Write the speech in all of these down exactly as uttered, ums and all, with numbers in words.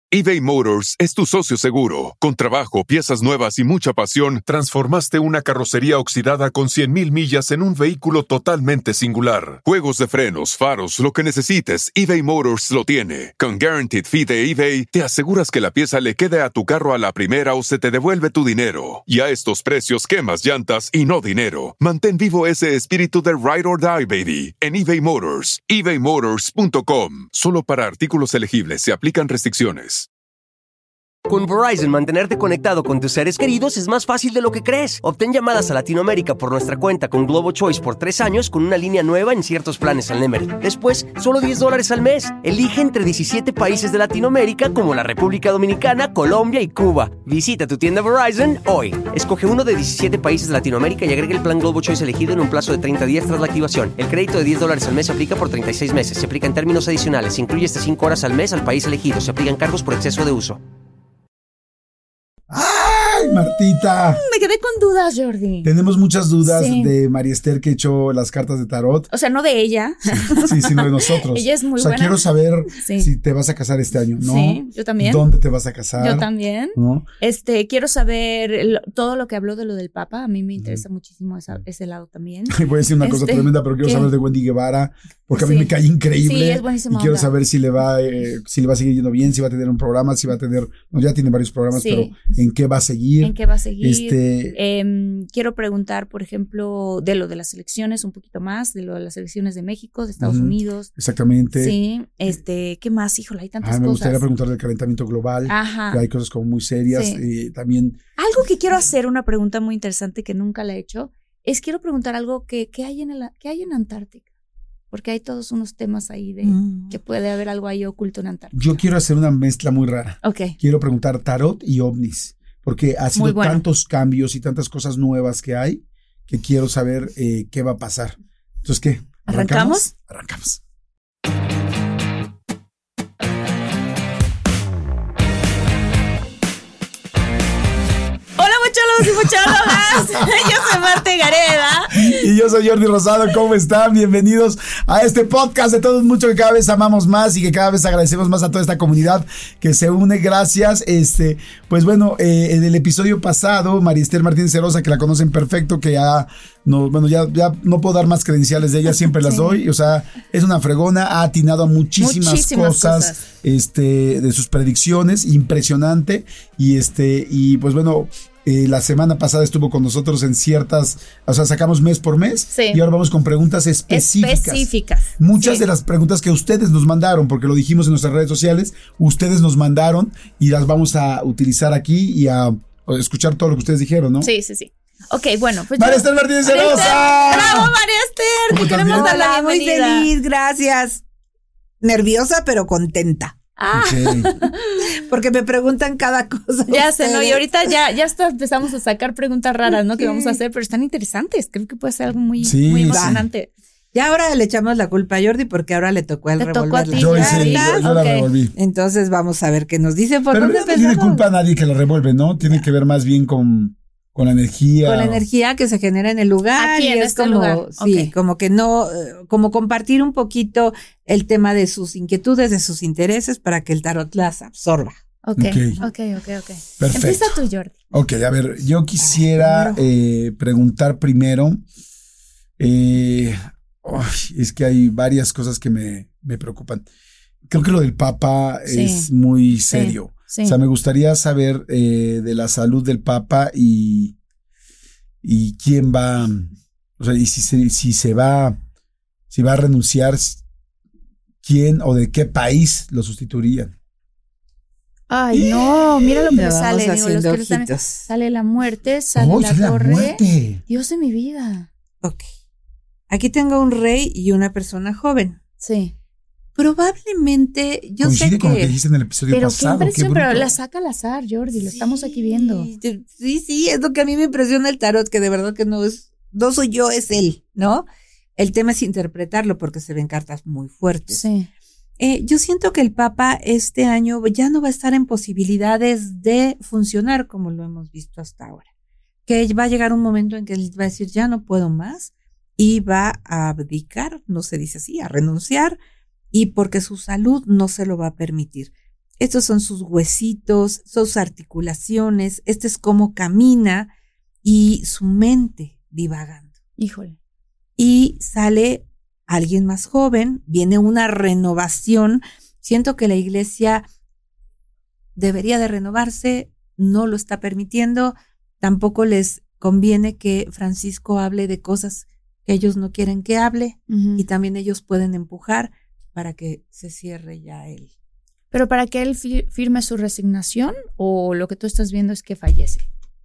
eBay Motors es tu socio seguro. Con trabajo, piezas nuevas y mucha pasión, transformaste una carrocería oxidada con cien mil millas en un vehículo totalmente singular. Juegos de frenos, faros, lo que necesites, eBay Motors lo tiene. Con Guaranteed Fee de eBay, te aseguras que la pieza le quede a tu carro a la primera o se te devuelve tu dinero. Y a estos precios, quemas llantas y no dinero. Mantén vivo ese espíritu de Ride or Die, baby, en eBay Motors. ebay motors punto com. Solo para artículos elegibles se aplican restricciones. Con Verizon, mantenerte conectado con tus seres queridos es más fácil de lo que crees. Obtén llamadas a Latinoamérica por nuestra cuenta con Globo Choice por tres años con una línea nueva en ciertos planes al Nemery. Después, solo diez dólares al mes. Elige entre diecisiete países de Latinoamérica como la República Dominicana, Colombia y Cuba. Visita tu tienda Verizon hoy. Escoge uno de diecisiete países de Latinoamérica y agrega el plan Globo Choice elegido en un plazo de treinta días tras la activación. El crédito de diez dólares al mes se aplica por treinta y seis meses. Se aplica en términos adicionales. Se incluye hasta cinco horas al mes al país elegido. Se aplican cargos por exceso de uso. ¡Ay, Martita! Me quedé con dudas, Jordi. Tenemos muchas dudas sí. de María Esther que echó las cartas de tarot. O sea, no de ella. Sí, sino de nosotros. Ella es muy buena. O sea, buena. quiero saber sí. si te vas a casar este año, ¿no? Sí, yo también. ¿Dónde te vas a casar? Yo también. ¿No? Este, quiero saber el, todo lo que habló de lo del Papa. A mí me interesa mm. muchísimo esa, ese lado también. Voy a decir una cosa este, tremenda, pero quiero ¿qué? saber de Wendy Guevara, porque sí. a mí me cae increíble. Sí, es buenísimo. Y quiero onda. saber si le va, eh, si le va a seguir yendo bien, si va a tener un programa, si va a tener, no, ya tiene varios programas, sí. pero ¿en qué va a seguir? ¿En qué va a seguir? Este, eh, quiero preguntar, por ejemplo, de lo de las elecciones un poquito más, de lo de las elecciones de México, de Estados uh-huh. Unidos. Exactamente. Sí, este, ¿qué más? Híjole, hay tantas ah, me cosas. Me gustaría preguntar del calentamiento global. Ajá. Que hay cosas como muy serias. Sí. Eh, también. Algo que quiero hacer, una pregunta muy interesante que nunca la he hecho, es quiero preguntar algo que, que, hay, en el, que hay en Antártica. Porque hay todos unos temas ahí de mm. que puede haber algo ahí oculto en Antártica. Yo quiero hacer una mezcla muy rara. Ok. Quiero preguntar tarot y ovnis. Porque ha sido bueno. tantos cambios y tantas cosas nuevas que hay que quiero saber eh, qué va a pasar. Entonces, ¿qué? ¿Arrancamos? Arrancamos. Y muchólogas. Yo soy Marta Gareda. Y yo soy Jordi Rosado. ¿Cómo están? Bienvenidos a este podcast de todos mucho que cada vez amamos más y que cada vez agradecemos más a toda esta comunidad que se une. Gracias. Este, pues bueno, eh, en el episodio pasado, María Esther Martínez Cerosa, que la conocen perfecto, que ya no, bueno, ya, ya no puedo dar más credenciales de ella, siempre las sí. doy. O sea, es una fregona, ha atinado a muchísimas, muchísimas cosas, cosas. Este, de sus predicciones, impresionante. Y este, y pues bueno. Eh, la semana pasada estuvo con nosotros en ciertas, o sea, sacamos mes por mes sí. y ahora vamos con preguntas específicas. Específicas. Muchas sí. de las preguntas que ustedes nos mandaron, porque lo dijimos en nuestras redes sociales, ustedes nos mandaron y las vamos a utilizar aquí y a, a escuchar todo lo que ustedes dijeron, ¿no? Sí, sí, sí. Ok, bueno, pues María Esther Martínez Cerosa. ¡Bravo, María Esther! Te queremos dar la muy bienvenida. feliz, gracias. Nerviosa, pero contenta. Ah, okay. Porque me preguntan cada cosa. Ya sé, ¿no? Y ahorita ya, ya hasta empezamos a sacar preguntas raras, ¿no? Sí. Que vamos a hacer, pero están interesantes. Creo que puede ser algo muy, sí, muy emocionante. Sí. Ya ahora le echamos la culpa a Jordi porque ahora le tocó a él revolverla. Yo, hice, yo, yo okay. la revolví. Entonces vamos a ver qué nos dice. ¿Por pero no tiene culpa a nadie que la revuelve, ¿no? Tiene que ver más bien con... Con la energía. Con la energía que se genera en el lugar. Aquí, y en es este como, lugar. sí, okay. como que no, como compartir un poquito el tema de sus inquietudes, de sus intereses para que el tarot las absorba. Ok, ok, ok, ok. Perfecto. Empieza tú, Jordi. Ok, a ver, yo quisiera eh, preguntar primero, eh, oh, es que hay varias cosas que me, me preocupan. Creo que lo del Papa sí. es muy serio. Sí. Sí. O sea, me gustaría saber eh, de la salud del Papa y, y quién va, o sea, y si se, si se va, si va a renunciar, quién o de qué país lo sustituirían. Ay, no, mira lo que me sale. Digo, los que están, sale la muerte, sale oh, la sale torre. La muerte. Dios de mi vida. Ok. Aquí tengo un rey y una persona joven. Sí. Probablemente, yo coincide sé que... con lo que dijiste en el episodio pero pasado. Qué impresión, qué pero la saca al azar, Jordi, lo sí, estamos aquí viendo. Sí, sí, es lo que a mí me impresiona el tarot, que de verdad que no es, no soy yo, es él, ¿no? El tema es interpretarlo porque se ven cartas muy fuertes. Sí. Eh, yo siento que el Papa este año ya no va a estar en posibilidades de funcionar como lo hemos visto hasta ahora. Que va a llegar un momento en que él va a decir, ya no puedo más, y va a abdicar, no se dice así, a renunciar, y porque su salud no se lo va a permitir. estos son sus huesitos, sus articulaciones, este es cómo camina y su mente divagando. Híjole. Y sale alguien más joven, viene una renovación. Siento que la iglesia debería de renovarse, no lo está permitiendo, tampoco les conviene que Francisco hable de cosas que ellos no quieren que hable, uh-huh. y también ellos pueden empujar para que se cierre ya él. ¿Pero para que él fi- firme su resignación o lo que tú estás viendo es que fallece?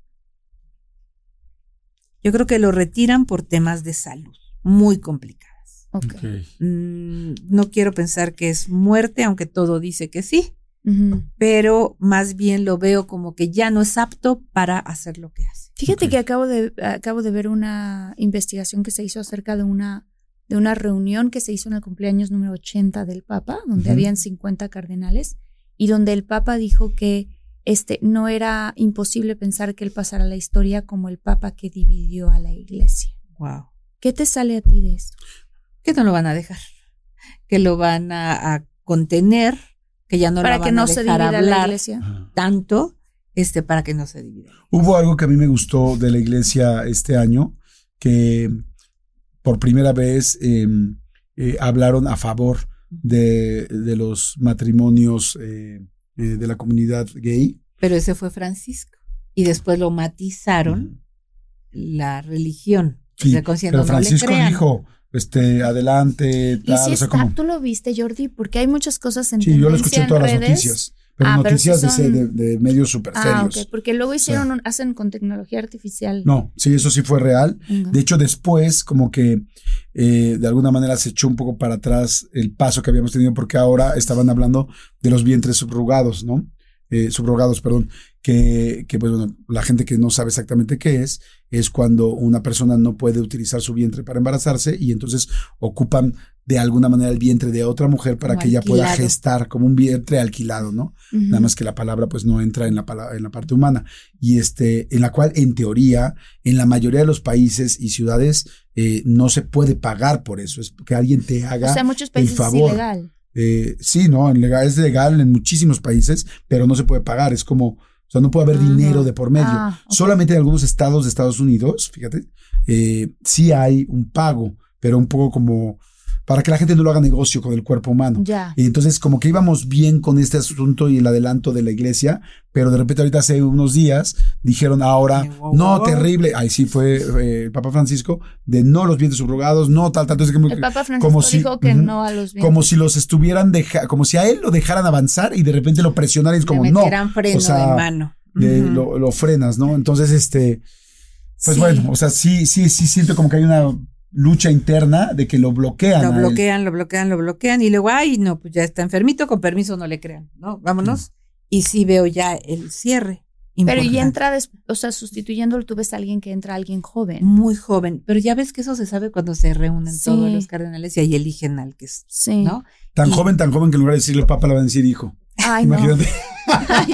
Yo creo que lo retiran por temas de salud muy complicadas. Okay. Okay. Mm, no quiero pensar que es muerte, aunque todo dice que sí, uh-huh. pero más bien lo veo como que ya no es apto para hacer lo que hace. Fíjate Okay. que acabo de, acabo de ver una investigación que se hizo acerca de una, de una reunión que se hizo en el cumpleaños número ochenta del Papa, donde uh-huh. habían cincuenta cardenales, y donde el Papa dijo que este, no era imposible pensar que él pasara a la historia como el Papa que dividió a la iglesia. Wow. ¿Qué te sale a ti de esto? Que no lo van a dejar, que lo van a, a contener, que ya no para lo van que no a se dejar divida hablar la iglesia. tanto, este, para que no se divida. Hubo algo que a mí me gustó de la iglesia este año, que por primera vez eh, eh, hablaron a favor de, de los matrimonios eh, eh, de la comunidad gay. Pero ese fue Francisco, y después lo matizaron, uh-huh. la religión. Sí, o sea, consciente, pero Francisco no le crean. dijo, este, adelante, tal, y si o sea, está, como... tú lo viste, Jordi, porque hay muchas cosas en Sí, yo lo escuché en todas redes. las noticias, pero ah, noticias pero si son... de, de, de medios súper serios. Ah, ok, porque luego hicieron, o sea, un, hacen con tecnología artificial. No, sí, eso sí fue real. Uh-huh. De hecho, después, como que eh, de alguna manera se echó un poco para atrás el paso que habíamos tenido, porque ahora estaban hablando de los vientres subrogados, ¿no? Eh, subrogados, perdón, que, que pues bueno, la gente que no sabe exactamente qué es, es cuando una persona no puede utilizar su vientre para embarazarse y entonces ocupan de alguna manera el vientre de otra mujer para como que ella alquilado. pueda gestar, como un vientre alquilado, ¿no? Uh-huh. Nada más que la palabra pues no entra en la, en la parte humana. Y este, en la cual en teoría, en la mayoría de los países y ciudades eh, no se puede pagar por eso, es que alguien te haga o sea, muchos países el favor. Es ilegal. Eh, sí, no, en legal, es legal en muchísimos países, pero no se puede pagar, es como, o sea, no puede haber uh-huh. dinero de por medio. Ah, okay. Solamente en algunos estados de Estados Unidos, fíjate, eh, sí hay un pago, pero un poco como para que la gente no lo haga negocio con el cuerpo humano. Ya. Y entonces como que íbamos bien con este asunto y el adelanto de la iglesia, pero de repente ahorita hace unos días dijeron ahora, wow, no, wow. terrible, ahí sí fue eh, el Papa Francisco, de no los vientres subrogados, no tal, tal. Entonces, como, el Papa Francisco como si, dijo que uh-huh, no a los vientres. Como si los estuvieran dejando, como si a él lo dejaran avanzar y de repente lo presionaran y es como, le no. Freno o sea, de mano. De, uh-huh. lo, lo frenas, ¿no? Entonces, este, pues sí. bueno, o sea, sí, sí, sí siento como que hay una lucha interna de que lo bloquean. Lo bloquean, lo bloquean, lo bloquean y luego, ay, no, pues ya está enfermito, con permiso no le crean, ¿no? Vámonos. Sí. Y sí veo ya el cierre. Pero y entra, des, o sea, sustituyéndolo, tú ves a alguien que entra, alguien joven. Muy joven, pero ya ves que eso se sabe cuando se reúnen sí. todos los cardenales y ahí eligen al que es, sí. ¿no? Tan y, joven, tan joven que en lugar de decirle papa le van a decir hijo. Ay, imagínate. No. Ay,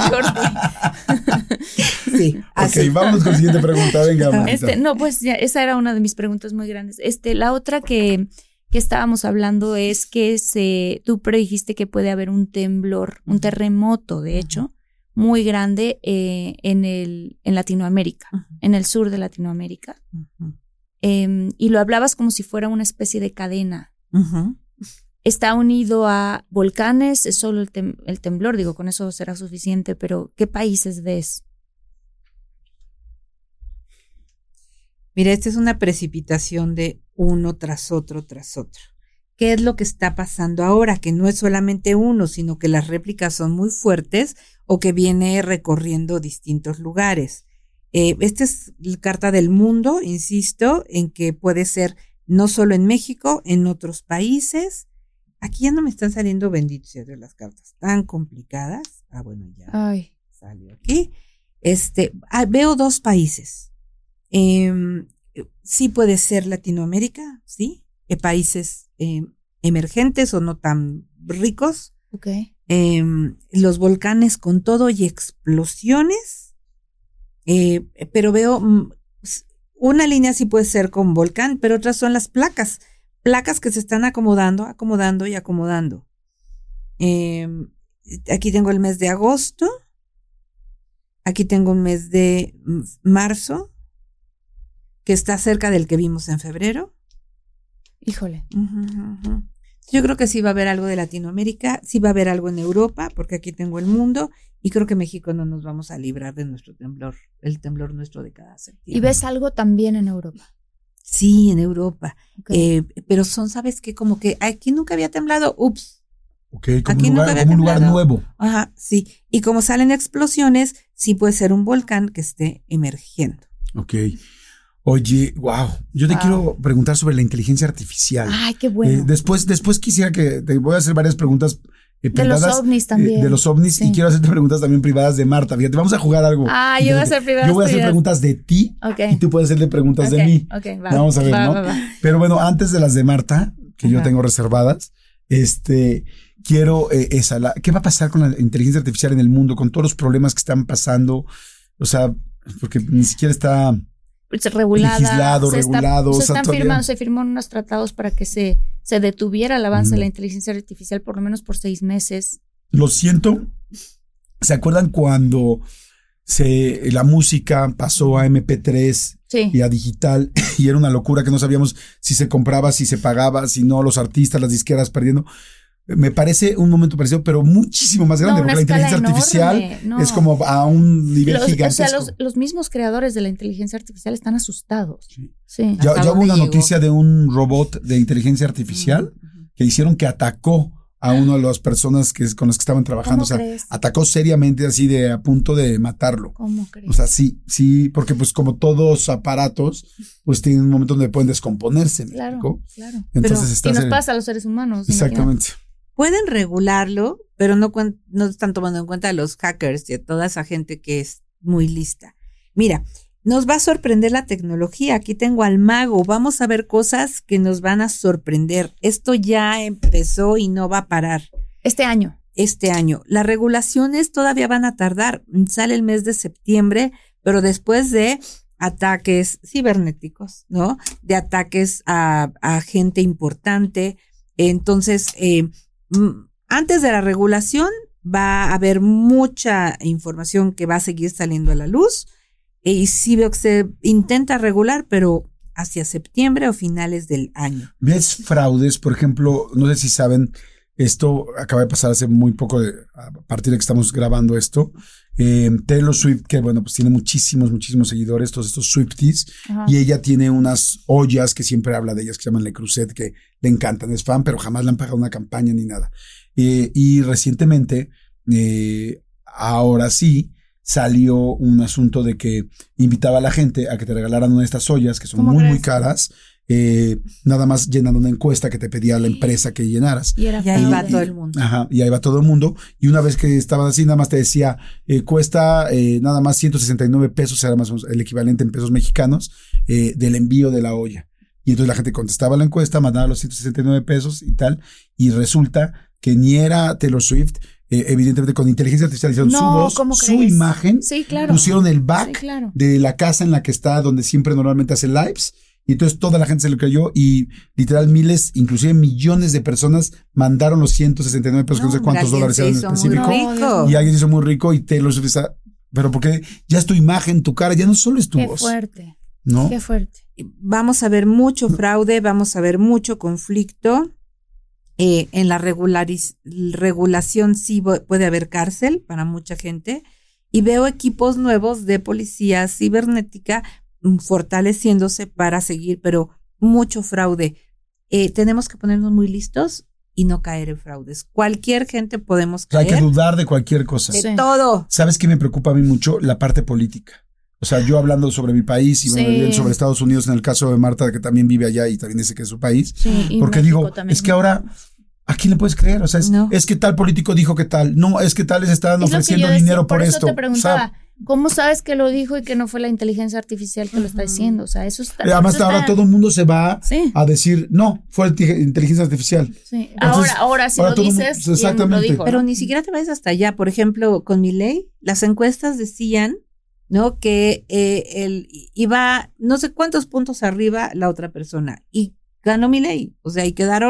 Jordi. Sí. Así. Ok, vamos con la siguiente pregunta, venga. Este, no, pues ya, esa era una de mis preguntas muy grandes. Este, la otra que, que estábamos hablando es que se, tú predijiste que puede haber un temblor, un terremoto, de hecho, muy grande eh, en el, en Latinoamérica, uh-huh. en el sur de Latinoamérica. Uh-huh. Eh, y lo hablabas como si fuera una especie de cadena. Uh-huh. Está unido a volcanes, es solo el, tem- el temblor, digo, con eso será suficiente, pero ¿qué países ves? Mira, esta es una precipitación de uno tras otro, tras otro. ¿Qué es lo que está pasando ahora? Que no es solamente uno, sino que las réplicas son muy fuertes o que viene recorriendo distintos lugares. Eh, esta es la carta del mundo, insisto, en que puede ser no solo en México, en otros países. Aquí ya no me están saliendo, bendito sea Dios, las cartas tan complicadas. Ah, bueno, ya Ay. salió aquí. Este, ah, veo dos países. Eh, sí puede ser Latinoamérica, sí, eh, países eh, emergentes o no tan ricos. Okay. Eh, los volcanes con todo y explosiones. Eh, pero veo mm, una línea sí puede ser con volcán, pero otras son las placas. Placas que se están acomodando, acomodando y acomodando. Eh, aquí tengo el mes de agosto, aquí tengo un mes de marzo, que está cerca del que vimos en febrero. Híjole. Uh-huh, uh-huh. Yo creo que sí va a haber algo de Latinoamérica, sí va a haber algo en Europa, porque aquí tengo el mundo, y creo que México no nos vamos a librar de nuestro temblor, el temblor nuestro de cada septiembre. ¿Y ves algo también en Europa? Sí, en Europa. Okay. Eh, pero son, ¿sabes qué? Como que aquí nunca había temblado, ups. Ok, como, Aquí un lugar, nunca como un lugar temblado. nuevo. Ajá, sí. Y como salen explosiones, sí puede ser un volcán que esté emergiendo. Ok. Oye, wow. Yo te Wow. quiero preguntar sobre la inteligencia artificial. Ay, qué bueno. Eh, después, después quisiera que te voy a hacer varias preguntas eh, de los privadas, ovnis también. eh, de los ovnis Sí. y quiero hacerte preguntas también privadas de Marta. Fíjate, vamos a jugar algo. Ah, yo voy a hacer privadas Yo voy a hacer tuyas. preguntas de ti Ok. y tú puedes hacerle preguntas Ok, de mí. ok, va. Vamos a ver, Va, ¿no? va, va. Pero bueno, antes de las de Marta, que yo Ajá. tengo reservadas, este, quiero eh, esa, la, ¿qué va a pasar con la inteligencia artificial en el mundo, con todos los problemas que están pasando? O sea, porque ni siquiera está Pues, regulada, legislado, se está- regulado. se o sea, están todavía- firmando, se firmaron unos tratados para que se, se detuviera el avance Ujú. de la inteligencia artificial por lo menos por seis meses. Lo siento. ¿Se acuerdan cuando se, la música pasó a eme pe tres Sí. y a digital y era una locura que no sabíamos si se compraba, si se pagaba, si no, los artistas, las disqueras perdiendo? Me parece un momento parecido, pero muchísimo más grande, No, una porque la escala inteligencia artificial enorme, no. es como a un nivel Los, o gigantesco. sea, los, los mismos creadores de la inteligencia artificial están asustados. Sí. Sí. Ya, ¿Hasta ya hubo dónde una llegó? noticia de un robot de inteligencia artificial Ujú. que hicieron que atacó a una de las personas que, con las que estaban trabajando. ¿Cómo O sea, crees? atacó seriamente así de a punto de matarlo. ¿Cómo crees? O sea, sí, sí, porque pues como todos aparatos, pues tienen un momento donde pueden descomponerse. ¿me claro, explico? claro. Entonces Pero, está Y nos ser- pasa a los seres humanos. Exactamente. Pueden regularlo, pero no, cuen- no están tomando en cuenta a los hackers y a toda esa gente que es muy lista. Mira, nos va a sorprender la tecnología. Aquí tengo al mago. Vamos a ver cosas que nos van a sorprender. Esto ya empezó y no va a parar Este año. este año. Las regulaciones todavía van a tardar. Sale el mes de septiembre, pero después de ataques cibernéticos, ¿no? De ataques a, a gente importante. Entonces, eh, m- antes de la regulación va a haber mucha información que va a seguir saliendo a la luz. Y sí veo que se intenta regular, pero hacia septiembre o finales del año. ¿Ves fraudes? Por ejemplo, no sé si saben, esto acaba de pasar hace muy poco, de, a partir de que estamos grabando esto. Eh, Taylor Swift, que bueno, pues tiene muchísimos, muchísimos seguidores, todos estos Swifties, Ajá. y ella tiene unas ollas que siempre habla de ellas, que se llaman Le Creuset, que le encantan, es fan, pero jamás le han pagado una campaña ni nada. Eh, y recientemente, eh, ahora sí, salió un asunto de que invitaba a la gente a que te regalaran una de estas ollas, que son ¿Cómo muy, muy crees? caras, eh, nada más llenando una encuesta que te pedía la empresa que llenaras. Y era Y ahí va fraude. todo el mundo. Ajá, y ahí va todo el mundo. Y una vez que estaba así, nada más te decía, eh, cuesta eh, nada más ciento sesenta y nueve pesos, era más o menos el equivalente en pesos mexicanos, eh, del envío de la olla. Y entonces la gente contestaba la encuesta, mandaba los ciento sesenta y nueve pesos y tal, y resulta que ni era Taylor Swift, eh, evidentemente con inteligencia artificial hicieron No, su voz, ¿cómo su crees? imagen, Sí, claro. pusieron el Sí, back claro. de la casa en la que está, donde siempre normalmente hace lives, y entonces toda la gente se lo creyó y literal miles, inclusive millones de personas mandaron los ciento sesenta y nueve pesos, que no sé hombre, cuántos alguien dólares se eran en hizo muy específico, rico. y alguien se hizo muy rico y Taylor Swift está, pero porque ya es tu imagen, tu cara, ya no solo es tu Qué voz, fuerte. ¿no? Qué fuerte. Vamos a ver mucho fraude, vamos a ver mucho conflicto. Eh, en la regulariz- regulación sí vo- puede haber cárcel para mucha gente. Y veo equipos nuevos de policía cibernética mm, fortaleciéndose para seguir, pero mucho fraude. Eh, tenemos que ponernos muy listos y no caer en fraudes. Cualquier gente podemos O sea, hay caer que dudar de cualquier cosa. de Sí. todo. ¿Sabes qué me preocupa a mí mucho? La parte política. O sea, yo hablando sobre mi país y Sí. bueno, sobre Estados Unidos, en el caso de Marta, que también vive allá y también dice que es su país. Sí, y Porque México digo, también. es que ahora, ¿a quién le puedes creer? O sea, es, No. es que tal político dijo que tal. No, es que tales estaban Es lo que ofreciendo yo decía, dinero por, por eso esto. te preguntaba, O sea, ¿cómo sabes que lo dijo y que no fue la inteligencia artificial que lo está diciendo? O sea, eso está. además, eso ahora está- todo el mundo se va Sí. a decir, no, fue inte- inteligencia artificial. Sí. Entonces, Ahora, ahora, si ahora lo todo el mundo- dices, ¿quién exactamente. lo dijo, Pero no? ni siquiera te vayas hasta allá. Por ejemplo, con Milei, las encuestas decían, ¿no? Que eh, él iba no sé cuántos puntos arriba la otra persona y ganó Milei. O sea, y quedaron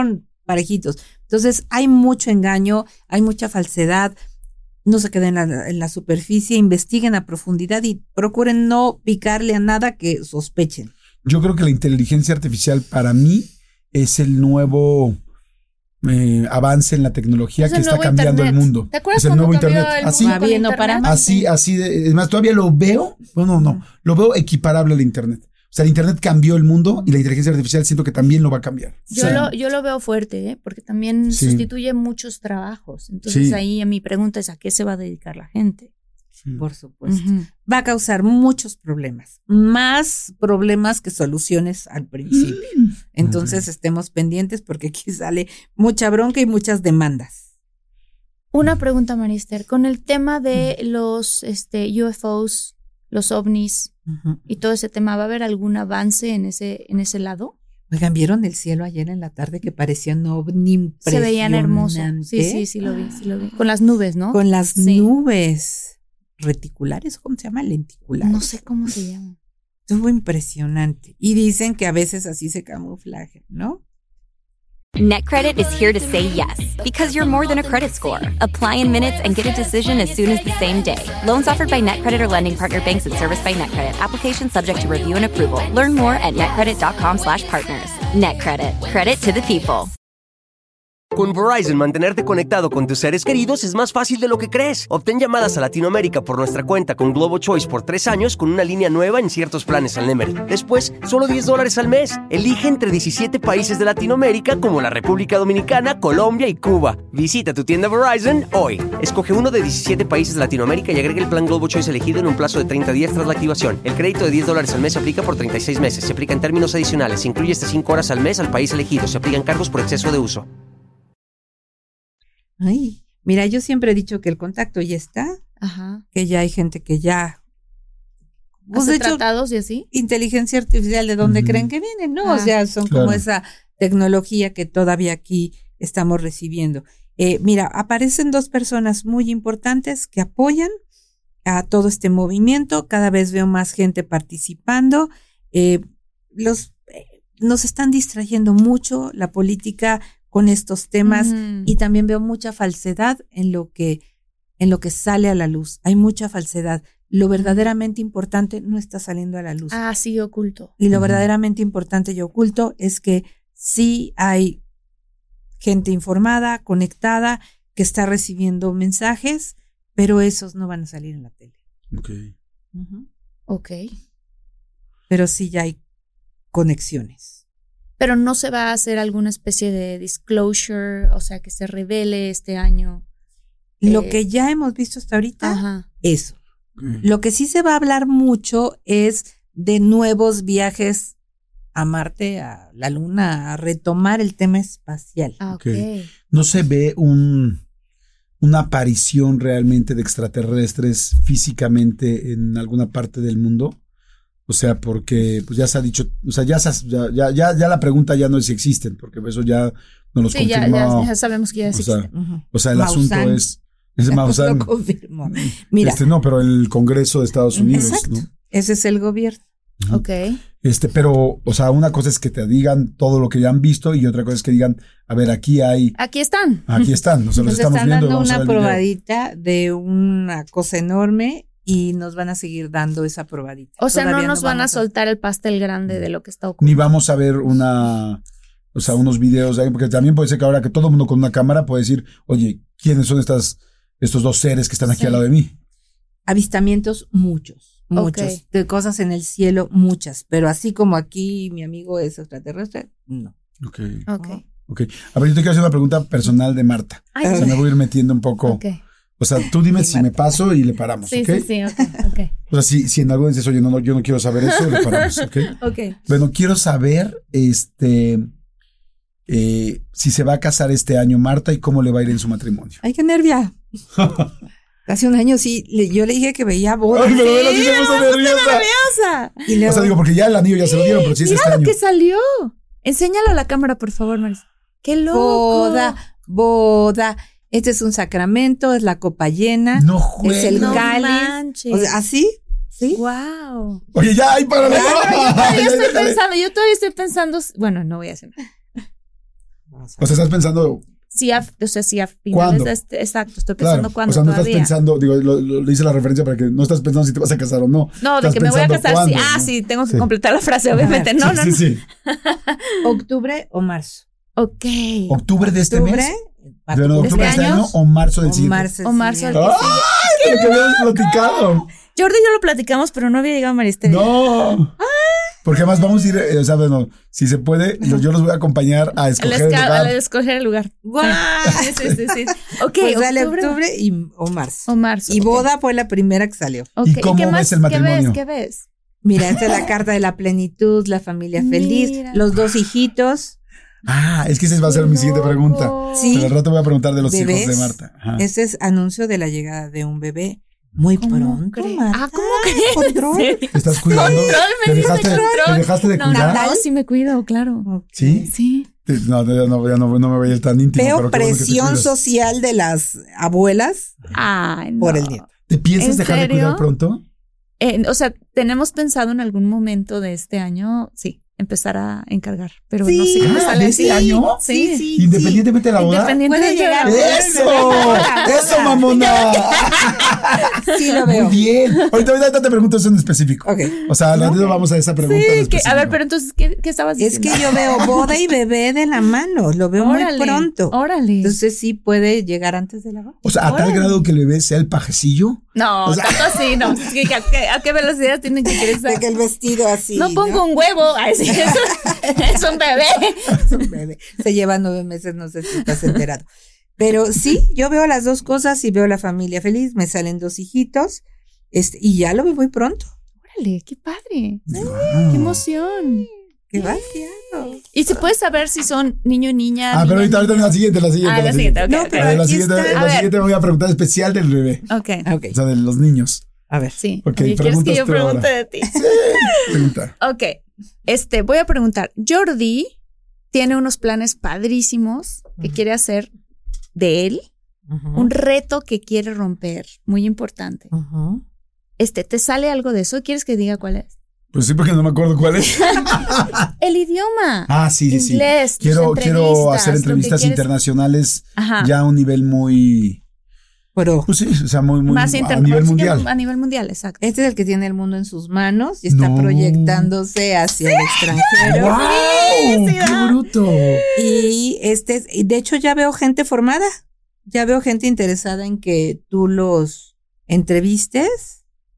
parejitos. Entonces hay mucho engaño, hay mucha falsedad. No se queden en la, en la superficie, investiguen a profundidad y procuren no picarle a nada que sospechen. Yo creo que la inteligencia artificial para mí es el nuevo eh, avance en la tecnología es que está cambiando internet. el mundo. ¿Te acuerdas es el nuevo cuando cambió internet. el Así, mundo con bien, no internet? para más. así, así de, es más, todavía lo veo, bueno, no, lo veo equiparable al internet. O sea, el internet cambió el mundo y la inteligencia artificial siento que también lo va a cambiar. Yo, O sea, lo, yo lo veo fuerte, ¿eh? Porque también Sí. sustituye muchos trabajos. Entonces Sí. ahí mi pregunta es ¿a qué se va a dedicar la gente? sí. Por supuesto. Ujú. Va a causar muchos problemas, más problemas que soluciones al principio. Entonces estemos pendientes porque aquí sale mucha bronca y muchas demandas. Una pregunta, María Esther. Con el tema de los este, U F Os, los ovnis Ujú. y todo ese tema, ¿va a haber algún avance en ese, en ese lado? Oigan, ¿vieron el cielo ayer en la tarde que parecía un ovni impresionante? Se veían hermosos. Sí, sí, sí lo vi, sí lo vi. Con las nubes, ¿no? Con las Sí. nubes reticulares, ¿cómo se llama? Lenticulares. No sé cómo se llama. Estuvo impresionante. Y dicen que a veces así se camuflaje, ¿no? NetCredit is here to say yes, because you're more than a credit score. Apply in minutes and get a decision as soon as the same day. Loans offered by NetCredit or lending partner banks and serviced by NetCredit. Application subject to review and approval. Learn more at netcredit.com slash partners. NetCredit. Credit to the people. Con Verizon, mantenerte conectado con tus seres queridos es más fácil de lo que crees. Obtén llamadas a Latinoamérica por nuestra cuenta con Globo Choice por tres años con una línea nueva en ciertos planes al Nemery. Después, solo diez dólares al mes. Elige entre diecisiete países de Latinoamérica como la República Dominicana, Colombia y Cuba. Visita tu tienda Verizon hoy. Escoge uno de diecisiete países de Latinoamérica y agrega el plan Globo Choice elegido en un plazo de treinta días tras la activación. El crédito de diez dólares al mes se aplica por treinta y seis meses. Se aplica en términos adicionales. Se incluye hasta cinco horas al mes al país elegido. Se aplican cargos por exceso de uso. Ay, mira, yo siempre he dicho que el contacto ya está, Ajá. que ya hay gente que ya... Pues, ¿Hace de hecho, tratados y así? inteligencia artificial, ¿de dónde Ujú. creen que viene? No, Ah, o sea, son claro. como esa tecnología que todavía aquí estamos recibiendo. Eh, mira, aparecen dos personas muy importantes que apoyan a todo este movimiento. Cada vez veo más gente participando. Eh, los eh, nos están distrayendo mucho la política con estos temas. Ujú. Y también veo mucha falsedad en lo que en lo que sale a la luz. Hay mucha falsedad. Lo verdaderamente importante no está saliendo a la luz. Ah, sí, oculto. Y lo Ujú. verdaderamente importante y oculto es que sí hay gente informada, conectada, que está recibiendo mensajes, pero esos no van a salir en la tele. Ok. Ujú. Ok. Pero sí ya hay conexiones. Pero no se va a hacer alguna especie de disclosure, o sea, que se revele este año. Lo Eh, que ya hemos visto hasta ahorita, Ajá. eso. Ok. Lo que sí se va a hablar mucho es de nuevos viajes a Marte, a la Luna, a retomar el tema espacial. Ah, ok. Ok. No se ve un una aparición realmente de extraterrestres físicamente en alguna parte del mundo. O sea, porque pues ya se ha dicho, o sea, ya, se- ya, ya, ya, ya la pregunta ya no es si existen, porque eso ya nos los Sí, ya, confirmó. ya, ya sabemos que ya o, sea, existe. Ujú. o sea, el Maussan. asunto es, es Ya nos Maussan. lo confirmó. Mira, Este, no, pero el Congreso de Estados Unidos, exacto. ¿no? Ese es el gobierno. Ok. Este, pero, o sea, una cosa es que te digan todo lo que ya han visto y otra cosa es que digan, a ver, aquí hay, Aquí están. aquí están, o sea, los Nos estamos están viendo. dando vamos a una ver el video. probadita de una cosa enorme y nos van a seguir dando esa probadita. O sea, Todavía no nos van a vamos soltar el pastel grande de lo que está Ni ocurriendo. vamos a ver una, o sea, unos videos ahí, porque también puede ser que ahora que todo el mundo con una cámara puede decir, oye, ¿quiénes son estas, estos dos seres que están aquí Sí. al lado de mí? Avistamientos, muchos, muchos. Ok. De cosas en el cielo, muchas. Pero así como aquí mi amigo es extraterrestre, no. Ok, Ok. ok. A ver, yo te quiero hacer una pregunta personal de Marta. Ay, O sea, me voy a ir metiendo un poco. ok. O sea, tú dime De si me paso y le paramos, Sí, ¿ok? sí, sí, ok, ok. O sea, si, si en algo dices, oye, no, no, yo no quiero saber eso, le paramos, ¿ok? Ok. Bueno, quiero saber, este, eh, si se va a casar este año Marta y cómo le va a ir en su matrimonio. Ay, qué nervia. Hace un año sí, le- yo le dije que veía bodas. Ay, pero vela, sí se puso nerviosa. nerviosa. Y luego, O sea, digo, porque ya el anillo ya se lo dieron, pero si es Mira este lo año. que salió. Enséñalo a la cámara, por favor, Maris. ¡Qué loco! boda, boda. Este es un sacramento, es la copa llena. No es el juegues. No cáliz. manches. O sea, ¿así? ¿Sí? Wow. Oye, ya, ahí para Yo todavía estoy Dale. pensando, yo todavía estoy pensando, bueno, no voy a hacer nada. Vamos a O sea, estás pensando Sí, a, o sea, sí, a finales ¿Cuándo? de este, exacto, estoy pensando claro, cuándo o sea, no todavía. estás pensando, digo, lo, lo, lo hice la referencia para que no estás pensando si te vas a casar o no. No, de Estás que me voy a pensando casar, sí. cuándo, Ah, ¿no? sí, tengo que Sí. completar la frase, obviamente. No, no, sí, no. sí, sí. ¿Octubre o marzo? Ok. ¿Octubre de este ¿Octubre? mes? ¿Va ¿De tu octubre de este año? año o marzo del o siguiente? marzo? O marzo del siguiente. ¡Ay! Lo que habíamos platicado. Jordi y yo lo platicamos, pero no había llegado Maristela. No. Porque además vamos a ir, eh, o sea, bueno, si se puede, yo, yo los voy a acompañar a Al, escoger el esca- lugar. al escoger el lugar. ¡Guau! Sí, sí, sí, sí. Ok, Pues dale octubre, octubre y, o marzo. o marzo. Y ok. boda fue la primera que salió. Ok, ¿Y cómo qué ves más? el matrimonio? ¿Qué ves? ¿Qué ves? Mira, esta es la carta de la plenitud, la familia feliz, Mira. los dos hijitos. Ah, es que esa va a ser mi siguiente pregunta. Sí. Pero al rato voy a preguntar de los ¿Bebés? hijos de Marta. Ajá. Ese es anuncio de la llegada de un bebé. Muy ¿Cómo pronto, crees? Marta. Ah, ¿cómo crees? Control. ¿En serio? ¿Te estás cuidando? Control, me ¿Te dice dejaste, control. ¿Te dejaste de No, cuidar? no, no, sí me cuido, claro. Ok. ¿Sí? Sí. Te- No, ya no, ya no, no me veía tan íntimo. Veo pero qué bueno que te presión cuidas. social de las abuelas Ay, no. por el nieto. ¿Te piensas ¿En dejar de serio? cuidar pronto? Eh, o sea, tenemos pensado en algún momento de este año, sí, empezar a encargar, pero no sé cómo Ah, sale ¿de así. este año? Sí, sí. Independientemente de la boda. Independiente Puede de llegar. la- ¡Eso! ¡Eso, mamona! Sí lo veo. Muy bien. Ahorita, ahorita te pregunto eso en específico. Ok. O sea, al ratito vamos a esa pregunta en Sí, que, específico. a ver, pero entonces, ¿qué, qué estabas Es diciendo? que yo veo boda y bebé de la mano. Lo veo Órale, muy pronto. Órale. Entonces sí puede llegar antes de la boda. O sea, a tal Órale. grado que el bebé sea el pajecillo. no, o sea- tanto así, no. Es que, ¿a, qué, a qué velocidad tienen que crecer? De que el vestido así. No pongo un huevo. Ay, sí, es, un, es un bebé. Es un bebé. Se lleva nueve meses, no sé si estás enterado. Pero sí, yo veo las dos cosas y veo la familia feliz. Me salen dos hijitos. Este, y ya lo veo muy pronto. Órale, qué padre. Wow. Qué emoción. ¿Qué va? Claro. Y se puede saber si son niño y niña. Ah, niña, pero ahorita, ahorita en niño. la siguiente, la siguiente. Ah, la siguiente, ok. No, ok. pero A ver, la aquí siguiente, está. en A la ver. siguiente voy a preguntar especial del bebé. Ok. Ok. O sea, de los niños. A ver. Sí. Ok, Oye, ¿quieres que preguntas yo tú pregunte ahora. de ti? Pregunta. Ok. Este, voy a preguntar. Jordi tiene unos planes padrísimos que Ujú. quiere hacer de él, Ujú. un reto que quiere romper, muy importante. Ujú. Este, ¿te sale algo de eso? ¿Quieres que diga cuál es? Pues sí, porque no me acuerdo cuál es. El idioma. Ah, sí, sí, sí. Inglés, tus Quiero, quiero entrevistas, hacer lo que entrevistas quieres- internacionales Ajá. ya a un nivel muy. Pero Pues sí, o sea, muy, muy. Más a inter- nivel sí que mundial. A nivel mundial, exacto. este es el que tiene el mundo en sus manos y está No. proyectándose hacia el extranjero. ¡Wow! sí, ¡Qué da. bruto! Y este, es- y de hecho ya veo gente formada. Ya veo gente interesada en que tú los entrevistes.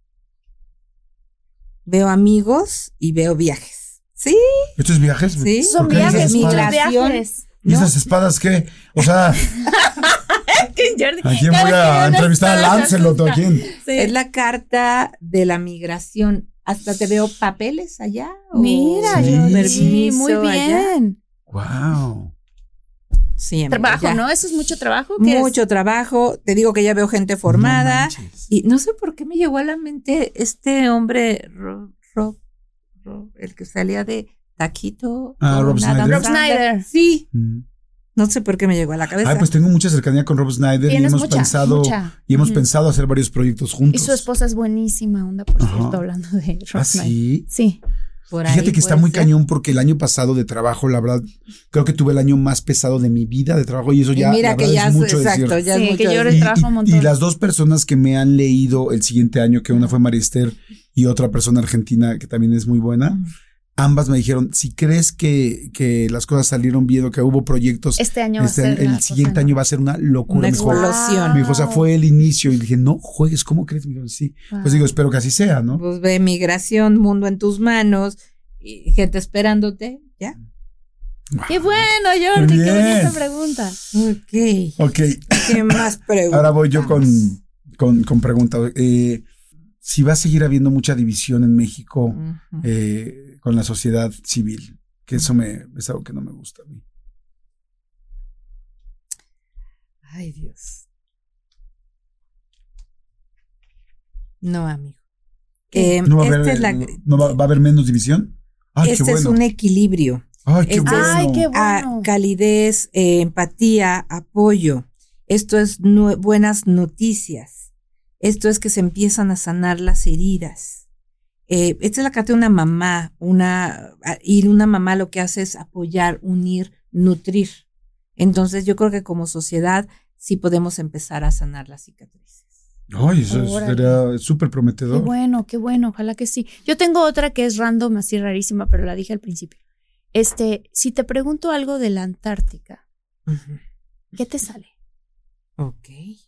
Veo amigos y veo viajes. Sí, ¿Estos viajes? Sí. Son ¿Por qué esas viajes, muchos espadas? viajes. ¿Y esas espadas qué? O sea, Jordi, ¿a quién cada voy que a una entrevistar a espada se Lancelot o a asusta. quién? Sí. es la carta de la migración. Hasta te veo papeles allá. o Mira, Sí. Jordi, permiso muy allá. bien. ¡Wow! Sí, amiga, Trabajo, ya. ¿no? Eso es mucho trabajo. ¿Qué Mucho trabajo. Te digo que ya veo gente formada. No manches. y no sé por qué me llegó a la mente este hombre, Rob, Rob, Rob, el que salía de Taquito. Ah, con Rob Adam Snyder. Rob Snyder. Sí, Mm. no sé por qué me llegó a la cabeza. Ay, pues tengo mucha cercanía con Rob Snyder y Tienes hemos mucha, pensado mucha. y hemos Ujú. pensado hacer varios proyectos Y juntos. su esposa es buenísima, onda, por Ajá. cierto, hablando de Rob ¿Ah, Snyder. sí? Sí. Por ahí Fíjate que está puede muy ser. cañón porque el año pasado de trabajo, la verdad, creo que tuve el año más pesado de mi vida de trabajo y eso Y ya, mira la que verdad, ya es es mucho exacto, decir. ya Sí, es que mucho yo decir. Y, trabajo un y- montón. y las dos personas que me han leído el siguiente año, que una fue María Esther y otra persona argentina que también es muy buena, Ujú. ambas me dijeron, si crees que, que las cosas salieron bien o que hubo proyectos, Este año va a este, ser el la siguiente cosa, año ¿no? va a ser una locura. Una me dijo, explosión. me dijo, o sea, fue el inicio. Y dije, no juegues, ¿cómo crees? Me dijeron, sí. Wow. Pues digo, espero que así sea, ¿no? Pues ve migración, mundo en tus manos, y gente esperándote, ¿ya? Qué bueno, Jordi, Muy qué bien. bonita pregunta. Ok. Ok, ¿Qué más preguntas? ahora voy yo con, con, con preguntas. Eh, si va a seguir habiendo mucha división en México Ujú. eh, con la sociedad civil, que eso me, es algo que no me gusta a mí. Ay, Dios. No, amigo. Eh, ¿No va a esta haber, es la, no, no va, va a haber menos división? Ay, este qué es bueno. un equilibrio. Ay, qué este bueno. es- Ay, qué Ah, bueno. calidez, eh, empatía, apoyo. Esto es nu- buenas noticias. Esto es que se empiezan a sanar las heridas. Eh, esta es la carta de una mamá. Una, y una mamá lo que hace es apoyar, unir, nutrir. Entonces yo creo que como sociedad sí podemos empezar a sanar las cicatrices. Ay, eso sería súper prometedor. Qué bueno, qué bueno, ojalá que sí. Yo tengo otra que es random, así rarísima, pero la dije al principio. Este, si te pregunto algo de la Antártica, uh-huh. ¿qué te sale? Ok.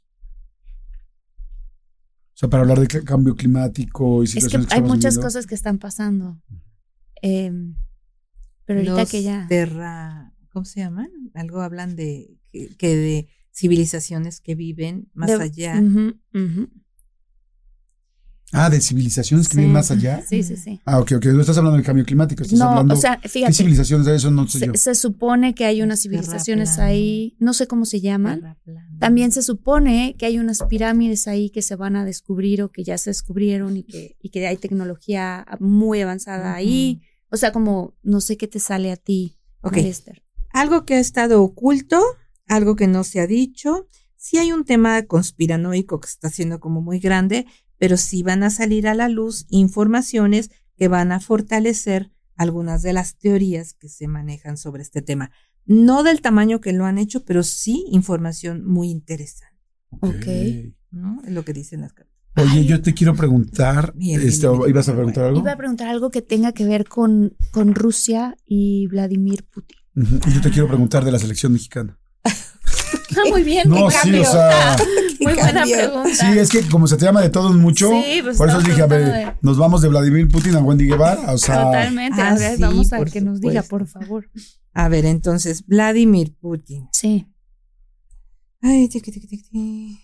O sea, para hablar de cambio climático y situaciones es que, que hay muchas viviendo. Cosas que están pasando. Eh, pero ahorita Los que ya... Terra, ¿cómo se llaman? Algo hablan de que, que de civilizaciones que viven más de, allá. Uh-huh, uh-huh. Ah, de civilizaciones que sí. viven más allá. Sí, sí, sí. Ah, ok, ok. No estás hablando del cambio climático, estás no, hablando. O sea, fíjate. ¿Qué civilizaciones de eso? No sé se, yo. Se supone que hay unas civilizaciones ahí, no sé cómo se llaman. También se supone que hay unas pirámides ahí que se van a descubrir o que ya se descubrieron y que, y que hay tecnología muy avanzada uh-huh. ahí. O sea, como no sé qué te sale a ti, Ok. Esther. Algo que ha estado oculto, algo que no se ha dicho. Sí hay un tema conspiranoico que está siendo como muy grande, pero sí van a salir a la luz informaciones que van a fortalecer algunas de las teorías que se manejan sobre este tema. No del tamaño que lo han hecho, pero sí información muy interesante. Ok. ¿No? Es lo que dicen las cartas. Oye, Ay. yo te quiero preguntar, bien, este, bien, bien, ¿ibas a preguntar algo? Iba a preguntar algo que tenga que ver con, con Rusia y Vladimir Putin. Uh-huh. Y yo te quiero preguntar de la selección mexicana. Ah, muy bien, no, sí, o sea, muy buena pregunta. Sí, es que como se te llama de todos mucho, sí, pues por eso dije, a ver, de... nos vamos de Vladimir Putin a Wendy Guevara, o sea. Totalmente, ah, a ver, sí, vamos a que nos diga, por favor. A ver, entonces, Vladimir Putin. Sí. Ay, tiqui, tiqui, tiqui.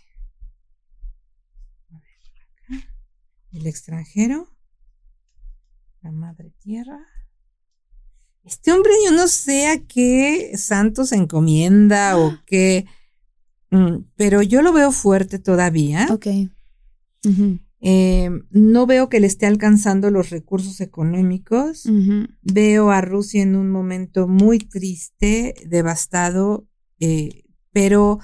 A ver, acá. El extranjero. La madre tierra. Este hombre, yo no sé a qué santo se encomienda o qué, pero yo lo veo fuerte todavía. Ok. Uh-huh. Eh, no veo que le esté alcanzando los recursos económicos. Uh-huh. Veo a Rusia en un momento muy triste, devastado, eh, pero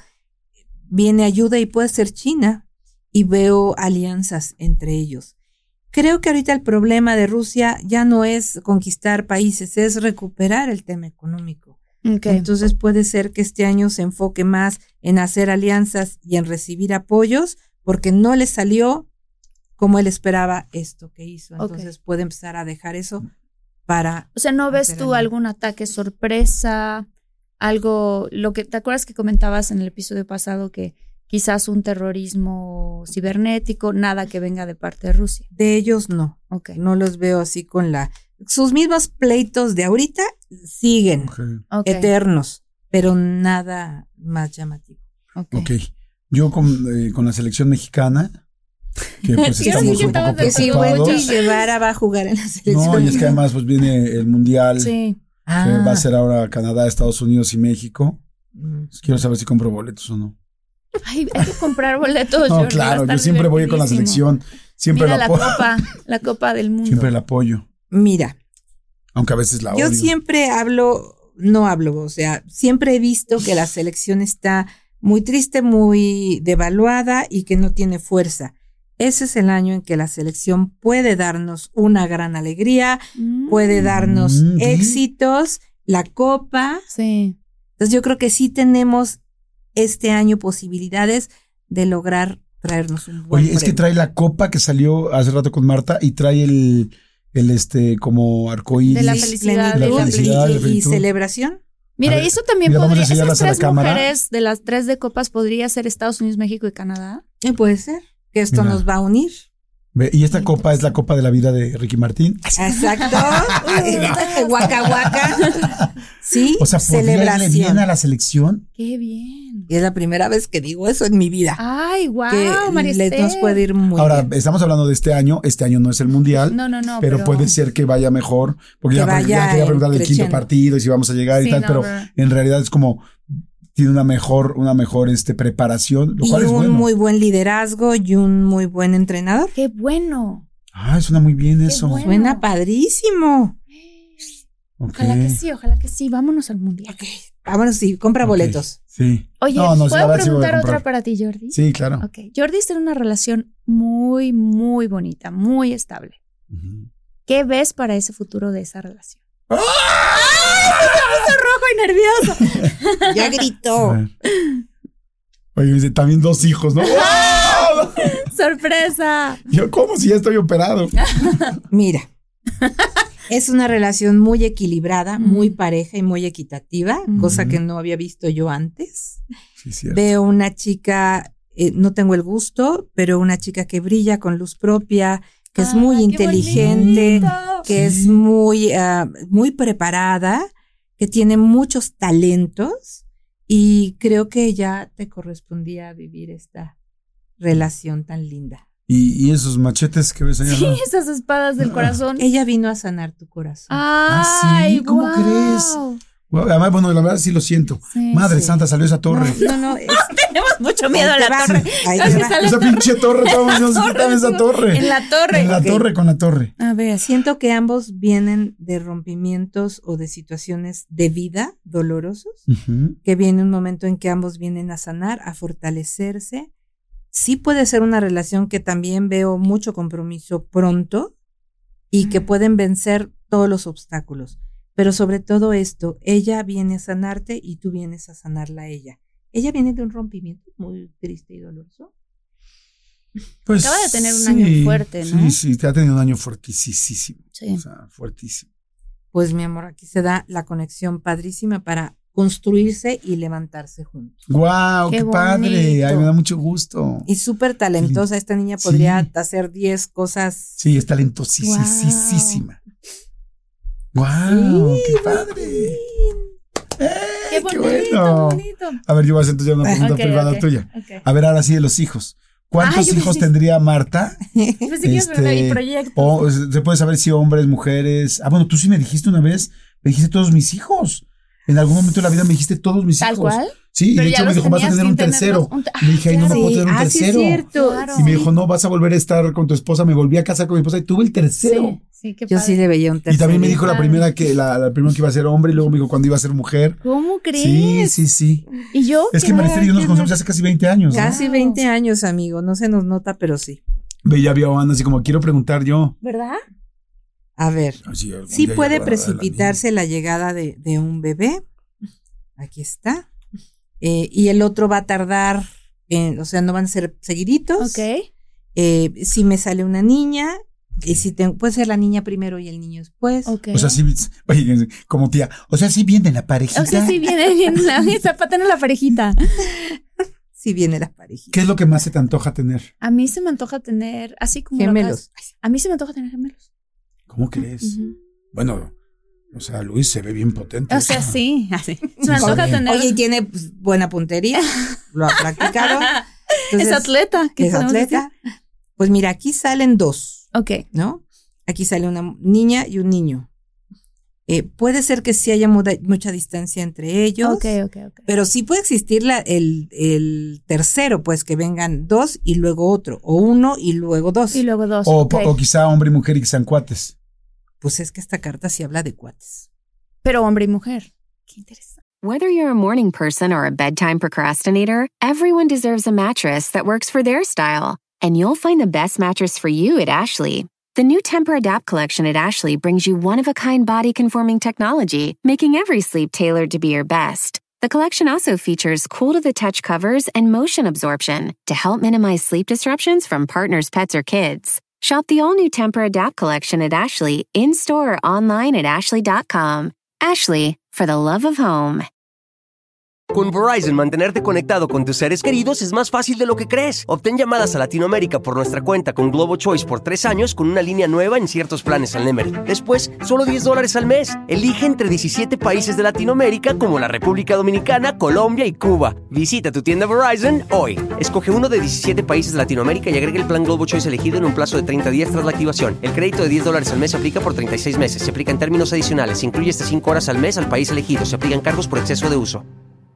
viene ayuda y puede ser China. Y veo alianzas entre ellos. Creo que ahorita el problema de Rusia ya no es conquistar países, es recuperar el tema económico. Okay. Entonces puede ser que este año se enfoque más en hacer alianzas y en recibir apoyos, porque no le salió como él esperaba esto que hizo. Entonces okay. puede empezar a dejar eso para... O sea, ¿no ves tú algún ataque sorpresa? Algo, lo que te acuerdas que comentabas en el episodio pasado que quizás un terrorismo cibernético, nada que venga de parte de Rusia. De ellos no. Okay. No los veo así con la... Sus mismos pleitos de ahorita siguen okay. Okay. eternos, pero nada más llamativo. Ok. okay. Yo con, eh, con la selección mexicana, que pues sí, estamos un poco preocupados. Sí, Wendy Guevara va a jugar en la selección. No, y es que además pues viene el Mundial, sí. que ah. va a ser ahora Canadá, Estados Unidos y México. Mm. Quiero saber si compro boletos o no. Ay, hay que comprar boletos. No, claro, yo siempre voy con la selección. Siempre Mira la, la copa, la copa del mundo. Siempre la apoyo. Mira. Aunque a veces la yo odio. Yo siempre hablo, no hablo, o sea, siempre he visto que la selección está muy triste, muy devaluada y que no tiene fuerza. Ese es el año en que la selección puede darnos una gran alegría, mm. puede darnos mm. éxitos, la copa. Sí. Entonces yo creo que sí tenemos este año posibilidades de lograr traernos un buen Oye, es premio. que trae la copa que salió hace rato con Marta y trae el, el este, como arcoíris. De la felicidad. De la felicidad, y, y, y celebración. Mira, ver, eso también mira, podría, esas tres cámara. mujeres de las tres de copas podría ser Estados Unidos, México y Canadá. Eh, puede ser, que esto mira. nos va a unir. Y esta copa es la copa de la vida de Ricky Martín. Exacto. Guaca guaca. Sí, o sea, ¿podría irle bien a la selección? Qué bien. Y es la primera vez que digo eso en mi vida. Ay, guau, wow, María Esther. Nos puede ir muy Ahora, bien. estamos hablando de este año. Este año no es el mundial. No, no, no. Pero, pero puede ser que vaya mejor. Porque ya, ya quería preguntar del quinto partido y si vamos a llegar sí, y tal. No, pero, pero en realidad es como... tiene una mejor, una mejor este, preparación, lo y cual es un bueno. muy buen liderazgo y un muy buen entrenador. ¡Qué bueno! Ah, suena muy bien Qué eso. Bueno. Suena padrísimo. Okay. Ojalá que sí, ojalá que sí. Vámonos al mundial. Okay. Vámonos, sí, compra okay. boletos. Sí. Oye, no, no, ¿puedo sí, preguntar sí otra para ti, Jordi? Sí, claro. Ok. Jordi está en una relación muy, muy bonita, muy estable. Uh-huh. ¿Qué ves para ese futuro de esa relación? ¡Ah! ¡Ay! Se puso rojo muy nervioso. Ya gritó. Oye, dice, también dos hijos, ¿no? ¡Oh! ¡Sorpresa! Yo, ¿cómo si ya estoy operado? Mira, es una relación muy equilibrada, muy pareja y muy equitativa, Mm. cosa que no había visto yo antes. Sí, cierto. Veo una chica, eh, no tengo el gusto, pero una chica que brilla con luz propia, que es muy Ah, qué inteligente, bonito. que Sí. es muy, ah, muy preparada, que tiene muchos talentos y creo que ya te correspondía vivir esta relación tan linda. ¿Y, y esos machetes que ves allá? Sí, esas espadas del corazón. Ella vino a sanar tu corazón. Ay, sí, ¿cómo guau. crees? Bueno, además, bueno, la verdad sí lo siento. Sí, Madre sí. santa, salió esa torre. No, no, no, es- Tenemos mucho miedo a ahí la te va, torre. ahí te va. Esa pinche torre, todos nos quitan esa torre. En la torre. En la Ok. torre con la torre. A ver. Siento que ambos vienen de rompimientos o de situaciones de vida dolorosos, Ujú. que viene un momento en que ambos vienen a sanar, a fortalecerse. Sí puede ser una relación que también veo mucho compromiso pronto y que pueden vencer todos los obstáculos. Pero sobre todo esto, ella viene a sanarte y tú vienes a sanarla a ella. Ella viene de un rompimiento muy triste y doloroso. Pues, Acaba de tener un año fuerte, ¿no? Sí, sí, te ha tenido un año fuertísimo. Sí. O sea, fuertísimo. Pues mi amor, aquí se da la conexión padrísima para construirse y levantarse juntos. ¡Guau! ¡Qué, Qué padre! bonito. Ay, me da mucho gusto. Y súper talentosa, esta niña Sí. podría hacer diez cosas. Sí, es talentosísima. ¡Guau! ¡Qué padre! ¡Ey, Qué bonito, bueno! bonito. A ver, yo voy a hacer entonces ya una pregunta Ok, privada ok, tuya. ok. A ver, ahora sí de los hijos. ¿Cuántos Ah, yo hijos pensé- tendría Marta? Pensé que ibas a hablar del Este, proyecto. O se puede saber si hombres, mujeres. Ah, bueno, tú sí me dijiste una vez, me dijiste todos mis hijos. En algún momento de la vida me dijiste todos mis ¿Tal hijos. cual? Sí, y Pero de ya hecho me los dijo, vas a tenías tener un sin tercero. tenerlos. Un te- Y le dije, ay, no me Ah, puedo tener un ah, sí es tercero. cierto. Claro. Y me dijo, no, vas a volver a estar con tu esposa. Me volví a casar con mi esposa y tuve el tercero. Sí, sí, qué Yo padre. sí le veía un tercero. Y también me dijo la Padre. primera que la, la primera que iba a ser hombre y luego me dijo cuando iba a ser mujer. ¿Cómo crees? Sí, sí, sí. ¿Y yo? Es que Maristel y yo nos conocemos ya hace casi veinte años. ¿no? Casi Wow. veinte años, amigo. No se nos nota, pero sí. Ve, ya vio a Ana así como, quiero preguntar yo. ¿Verdad? A ver, Así, algún sí día puede ya va a dar la precipitarse la llegada de, de un bebé. Aquí está. Eh, y el otro va a tardar, en- o sea, no van a ser seguiditos. Ok. Eh, si me sale una niña, y si tengo, puede ser la niña primero y el niño después. Ok. O sea, sí, oye, como tía, o sea, sí viene la parejita. O sea, sí viene bien la zapata en la parejita. Si viene la parejita. ¿Qué es lo que más se te antoja tener? A mí se me antoja tener, así como lo Gemelos. acabas- A mí se me antoja tener gemelos. ¿Cómo crees? Ujú. Bueno, o sea, Luis se ve bien potente. O sea, sí, así. Se me antoja Sí. tener. Oye, y tiene pues, buena puntería, lo ha practicado. Entonces, es atleta. ¿qué es podemos atleta. Pues mira, aquí salen dos, decir? Ok. ¿no? Aquí sale una niña y un niño. Eh, puede ser que sí haya muda- mucha distancia entre ellos, Ok, ok, ok. pero sí puede existir la, el, el tercero, pues que vengan dos y luego otro, o uno y luego dos. Y luego dos. O, ok. o quizá hombre y mujer y que sean cuates. Pues es que esta carta sí habla de cuates. Pero hombre y mujer. Qué interesante. Whether you're a morning person or a bedtime procrastinator, everyone deserves a mattress that works for their style. And you'll find the best mattress for you at Ashley. The new Temper-Adapt collection at Ashley brings you one-of-a-kind body-conforming technology, making every sleep tailored to be your best. The collection also features cool-to-the-touch covers and motion absorption to help minimize sleep disruptions from partners, pets, or kids. Shop the all-new Temper-Adapt collection at Ashley, in-store or online at ashley dot com. Ashley, for the love of home. Con Verizon, mantenerte conectado con tus seres queridos es más fácil de lo que crees. Obtén llamadas a Latinoamérica por nuestra cuenta con Globo Choice por tres años con una línea nueva en ciertos planes al Nemery. Después, solo diez dólares al mes. Elige entre diecisiete países de Latinoamérica como la República Dominicana, Colombia y Cuba. Visita tu tienda Verizon hoy. Escoge uno de diecisiete países de Latinoamérica y agrega el plan Globo Choice elegido en un plazo de treinta días tras la activación. El crédito de diez dólares al mes se aplica por treinta y seis meses. Se aplica en términos adicionales. Se incluye hasta cinco horas al mes al país elegido. Se aplican cargos por exceso de uso.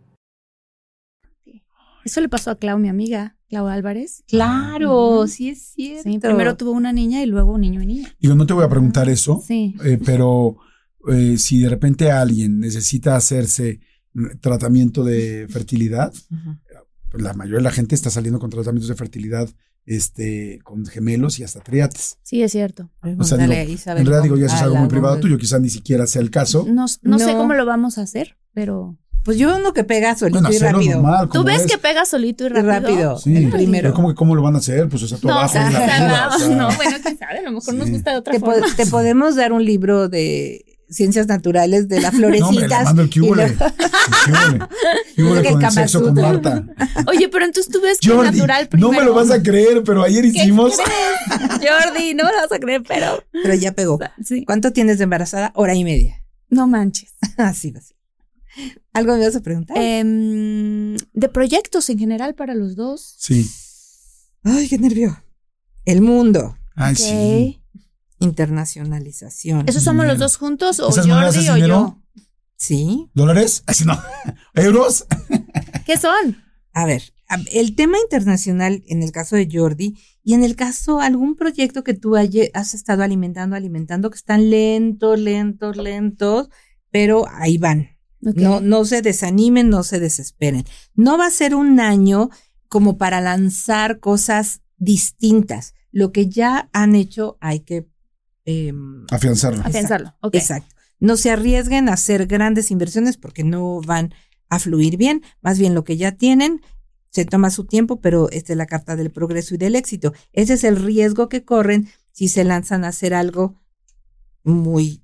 Eso le pasó a Clau, mi amiga, Clau Álvarez. Claro, sí es cierto. Sí, primero tuvo una niña y luego un niño y niña. Digo, no te voy a preguntar eso, Sí. eh, pero eh, si de repente alguien necesita hacerse tratamiento de fertilidad, Ujú. pues la mayoría de la gente está saliendo con tratamientos de fertilidad este, con gemelos y hasta triates. Sí, es cierto. O sea, digo, Pregúntale a Isabel en realidad digo, ya eso es Gómez. algo A muy la privado Gómez. tuyo, quizás ni siquiera sea el caso. No, no, sé No. cómo lo vamos a hacer, pero... Pues yo uno que pega solito Bueno, y hacerlo rápido. normal, ¿Tú como ves es. que pega solito y Y rápido? rápido. Sí, el primero. pero ¿cómo, que- ¿cómo lo van a hacer? Pues o sea, tú No, abajo o sea, y la está al ayuda, lado. o sea. No, bueno, quién sabe, a lo mejor nos Sí. gusta de otra Te, po- forma. te podemos dar un libro de ciencias naturales de las No, hombre, le florecitas. mando el y cúbole. luego- El cúbole. Cúbole El con el Kama sexo con Sutra. Marta. Oye, pero entonces tú ves que Jordi, natural primero. no me lo vas a creer, pero ayer ¿Qué hicimos... crees? Jordi, no me lo vas a creer, pero... Pero ya pegó. Sí. ¿Cuánto tienes de embarazada? Hora y media. No manches. Así va a ser. ¿Algo me vas a preguntar? Em, de proyectos en general para los dos. Sí. Ay, qué nervio. El mundo. Ay, Ok. sí. Internacionalización. ¿Esos somos Dinero. los dos juntos o ¿Esas monedas Jordi es o dinero? yo? Sí. ¿Dólares? Así no. ¿Euros? ¿Qué son? A ver, a- el tema internacional en el caso de Jordi y en el caso algún proyecto que tú haya- has estado alimentando, alimentando, que están lentos, lentos, lentos, pero ahí van. Ok. No, no se desanimen, no se desesperen. No va a ser un año como para lanzar cosas distintas. Lo que ya han hecho hay que... em, Afianzarlo. A pensarlo. Ok. Exacto. No se arriesguen a hacer grandes inversiones porque no van a fluir bien. Más bien lo que ya tienen se toma su tiempo, pero esta es la carta del progreso y del éxito. Ese es el riesgo que corren si se lanzan a hacer algo muy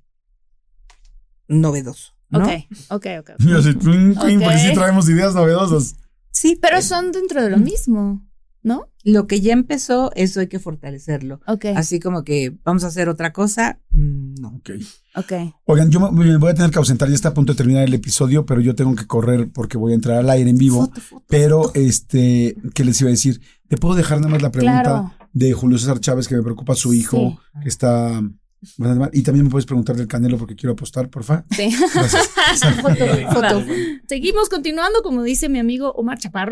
novedoso, ¿no? Ok, ok, ok. Y así, twin, twin, Ok. porque sí traemos ideas novedosas. Sí, Pero eh, son dentro de lo mismo, ¿no? lo que ya empezó, eso hay que fortalecerlo. Ok, Así como que vamos a hacer otra cosa, mm, no. Ok. ok. Oigan, yo me, me voy a tener que ausentar, ya está a punto de terminar el episodio, pero yo tengo que correr porque voy a entrar al aire en vivo. Foto, foto, Pero, foto. este, ¿qué les iba a decir? ¿Te puedo dejar nada más la pregunta Claro. de Julio César Chávez, que me preocupa su hijo, Sí. que está bastante mal? Y también me puedes preguntar del Canelo porque quiero apostar, porfa. Sí. Gracias. Foto. Seguimos continuando, como dice mi amigo Omar Chaparro.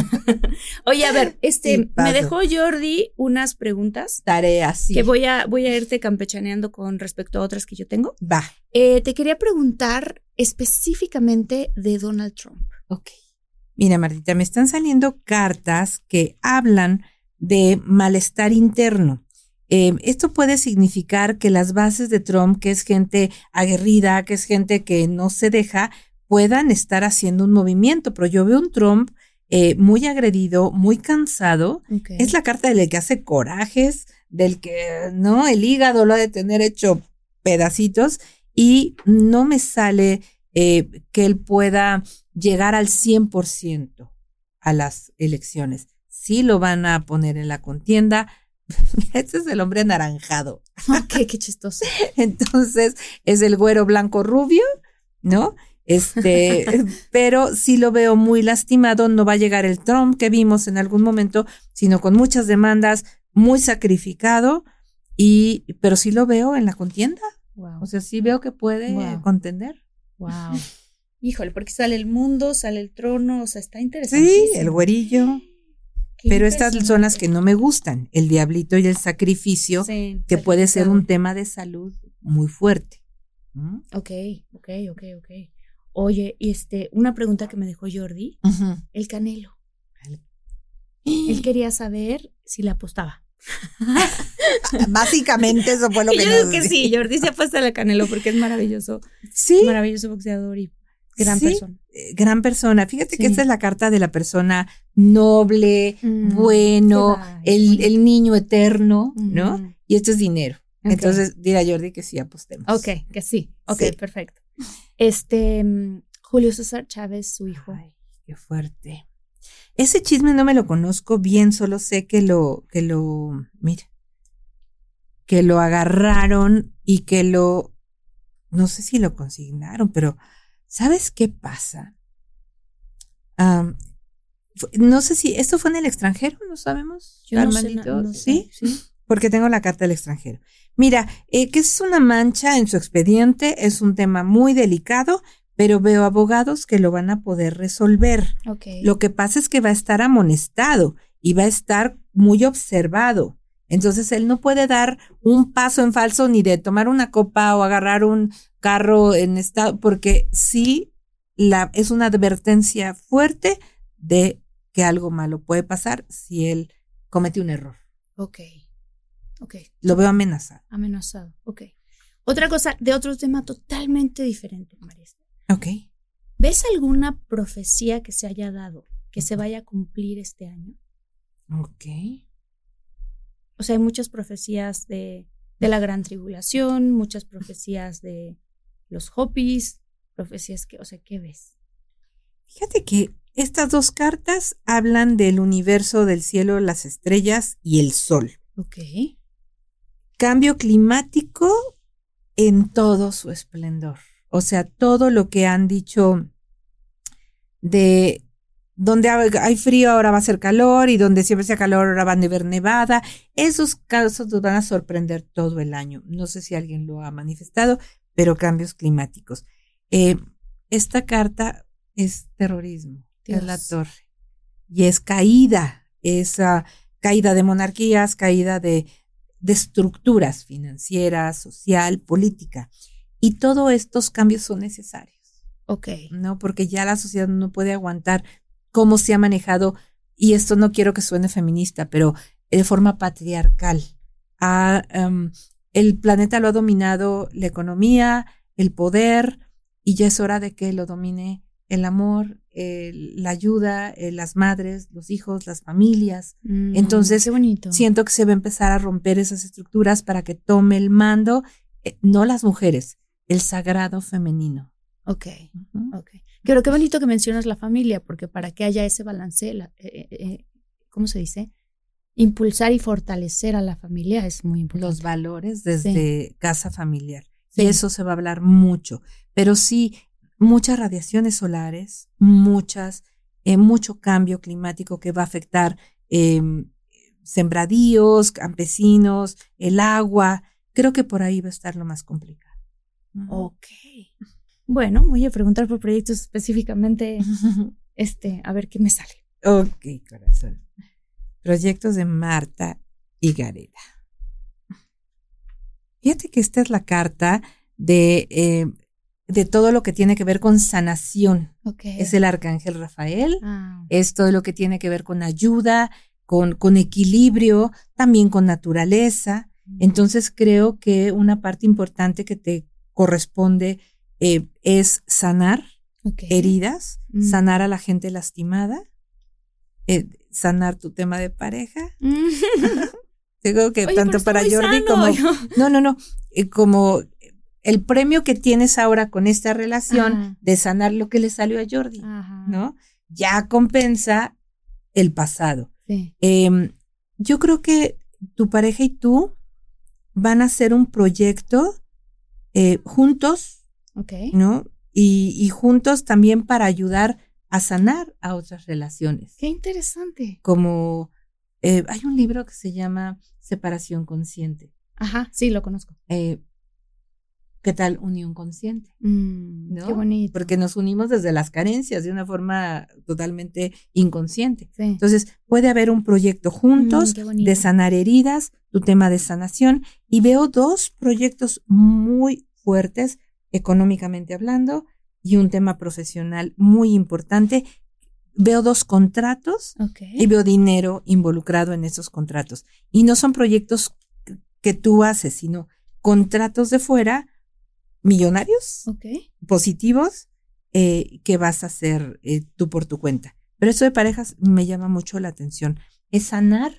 Oye, a ver, este, Sí, me paso. dejó Jordi unas preguntas Tarea, sí. que voy a, voy a irte campechaneando con respecto a otras que yo tengo. Va. Eh, te quería preguntar específicamente de Donald Trump. Ok. Mira, Martita, me están saliendo cartas que hablan de malestar interno. Eh, esto puede significar que las bases de Trump, que es gente aguerrida, que es gente que no se deja, puedan estar haciendo un movimiento. Pero yo veo un Trump eh, muy agredido, muy cansado. Okay. Es la carta del que hace corajes, del que, ¿no? El hígado lo ha de tener hecho pedacitos y no me sale eh, que él pueda llegar al cien por ciento a las elecciones. Sí lo van a poner en la contienda. Mira, este es el hombre anaranjado. Ok, qué chistoso. Entonces, es el güero blanco rubio, ¿no? Este, pero sí lo veo muy lastimado. No va a llegar el Trump que vimos en algún momento, sino con muchas demandas, muy sacrificado, y, pero sí lo veo en la contienda. Wow. O sea, sí veo que puede Wow. contender. Wow. Híjole, porque sale el mundo, sale el trono, o sea, está interesante. Sí, el güerillo. Qué Pero estas son las impresionante. que no me gustan. El diablito y el sacrificio, Sí, que puede ser un sacrificado. tema de salud muy fuerte. ¿Mm? Ok, ok, ok, ok. Oye, y este, una pregunta que me dejó Jordi, Ujú. el Canelo. Él quería saber si le apostaba. Básicamente eso fue lo Y que yo nos- digo que sí, Jordi se apuesta al Canelo porque es maravilloso, Sí, maravilloso boxeador y gran Sí. persona. eh, gran persona. Fíjate que Sí. esta es la carta de la persona noble, Mm, bueno, qué va, el, bonito. el niño eterno, ¿no? Ujú. Y esto es dinero. Ok. Entonces, dirá Jordi que sí apostemos. Ok, que sí. Ok, Sí. perfecto. Este, mm, Julio César Chávez, su hijo. Ay, qué fuerte. Ese chisme no me lo conozco bien, solo sé que lo, que lo, mira, que lo agarraron y que lo, no sé si lo consignaron, pero ¿sabes qué pasa? Am, fu- no sé si esto fue en el extranjero, ¿no sabemos? Yo no sé, Armandito? na- no sé. ¿Sí? Sí. Porque tengo la carta del extranjero. Mira, eh, que es una mancha en su expediente, es un tema muy delicado, pero veo abogados que lo van a poder resolver. Ok. Lo que pasa es que va a estar amonestado y va a estar muy observado. Entonces él no puede dar un paso en falso ni de tomar una copa o agarrar un carro en estado, porque sí la, es una advertencia fuerte de que algo malo puede pasar si él comete un error. Ok. Ok. Lo veo amenazado. Amenazado. Ok. Otra cosa, de otro tema totalmente diferente, María. Ok. ¿Ves alguna profecía que se haya dado, que se vaya a cumplir este año? Ok. O sea, hay muchas profecías de, de la gran tribulación, muchas profecías de los Hopis, profecías que, o sea, ¿qué ves? Fíjate que estas dos cartas hablan del universo, del cielo, las estrellas y el sol. Ok. Cambio climático en todo su esplendor. O sea, todo lo que han dicho de donde hay frío ahora va a ser calor y donde siempre sea calor ahora van a haber nevada. Esos casos nos van a sorprender todo el año. No sé si alguien lo ha manifestado, pero cambios climáticos. Eh, esta carta es terrorismo, Dios. Es la torre. Y es caída, es uh, caída de monarquías, caída de, de estructuras financieras, social, política. Y todos estos cambios son necesarios. Ok. ¿No? Porque ya la sociedad no puede aguantar cómo se ha manejado, y esto no quiero que suene feminista, pero de forma patriarcal. Ah, um, el planeta lo ha dominado la economía, el poder, y ya es hora de que lo domine el amor, el, la ayuda, el, las madres, los hijos, las familias. Mm, Entonces, qué bonito. Siento que se va a empezar a romper esas estructuras para que tome el mando, eh, no las mujeres, el sagrado femenino. Ok, Uh-huh. ok. Pero qué bonito que mencionas la familia, porque para que haya ese balance, la, eh, eh, ¿cómo se dice? Impulsar y fortalecer a la familia es muy importante. Los valores desde sí. casa familiar. Sí. Y eso se va a hablar mucho. Pero sí, muchas radiaciones solares, muchas, eh, mucho cambio climático que va a afectar eh, sembradíos, campesinos, el agua. Creo que por ahí va a estar lo más complicado. Ok. Bueno, voy a preguntar por proyectos específicamente, este, a ver qué me sale. Ok, corazón. Proyectos de Marta y Gareda. Fíjate que esta es la carta de, eh, de todo lo que tiene que ver con sanación. Okay. Es el arcángel Rafael, ah. es todo lo que tiene que ver con ayuda, con, con equilibrio, también con naturaleza. Mm. Entonces creo que una parte importante que te corresponde Eh, es sanar okay. heridas, mm. sanar a la gente lastimada, eh, sanar tu tema de pareja. Mm. Digo que Oye, tanto para Jordi sano. como no, no, no, eh, como el premio que tienes ahora con esta relación Ajá. de sanar lo que le salió a Jordi, Ajá. ¿no? Ya compensa el pasado. Sí. Eh, yo creo que tu pareja y tú van a hacer un proyecto eh, juntos. Okay. ¿No? Y, y juntos también para ayudar a sanar a otras relaciones. Qué interesante. Como eh, hay un libro que se llama Separación Consciente. Ajá, sí, lo conozco. Eh, ¿Qué tal unión consciente? Mm, ¿no? Qué bonito. Porque nos unimos desde las carencias de una forma totalmente inconsciente. Sí. Entonces puede haber un proyecto juntos mm, de sanar heridas, tu tema de sanación, y veo dos proyectos muy fuertes económicamente hablando, y un tema profesional muy importante. Veo dos contratos okay. y veo dinero involucrado en esos contratos. Y no son proyectos que tú haces, sino contratos de fuera, millonarios, okay. positivos, eh, que vas a hacer eh, tú por tu cuenta. Pero eso de parejas me llama mucho la atención. Es sanar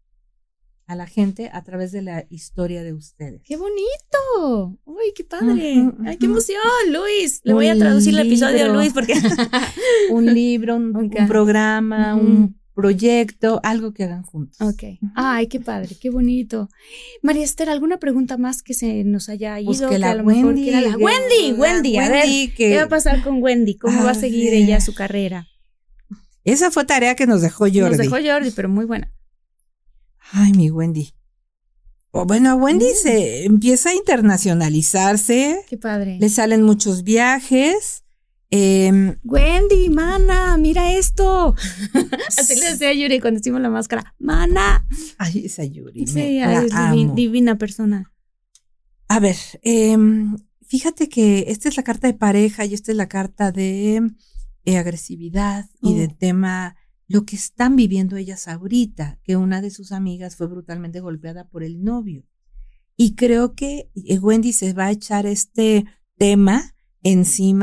a la gente a través de la historia de ustedes. ¡Qué bonito! ¡Uy, qué padre! Uh-huh, uh-huh. ¡Ay, qué emoción, Luis! Le un voy a traducir libro, el episodio a Luis porque... un libro, un, okay. un programa, uh-huh. un proyecto, algo que hagan juntos. Ok. Uh-huh. ¡Ay, qué padre! ¡Qué bonito! María Esther, ¿alguna pregunta más que se nos haya ido? Pues que, que la a lo Wendy, mejor quiera la... Wendy, Wendy, a ver, que... ¿qué va a pasar con Wendy? ¿Cómo a va a seguir ver. ella su carrera? Esa fue tarea que nos dejó Jordi. Nos dejó Jordi, pero muy buena. Ay, mi Wendy. Oh, bueno, Wendy mm. se empieza a internacionalizarse. Qué padre. Le salen muchos viajes. Eh, Wendy, mana, mira esto. Así le decía a Yuri cuando hicimos la máscara. Mana. Ay, esa Yuri. Sí, me, ay, la es amo. Divina, divina persona. A ver, eh, fíjate que esta es la carta de pareja y esta es la carta de eh, agresividad oh. y de tema... lo que están viviendo ellas ahorita, que una de sus amigas fue brutalmente golpeada por el novio. Y creo que Wendy se va a echar este tema encima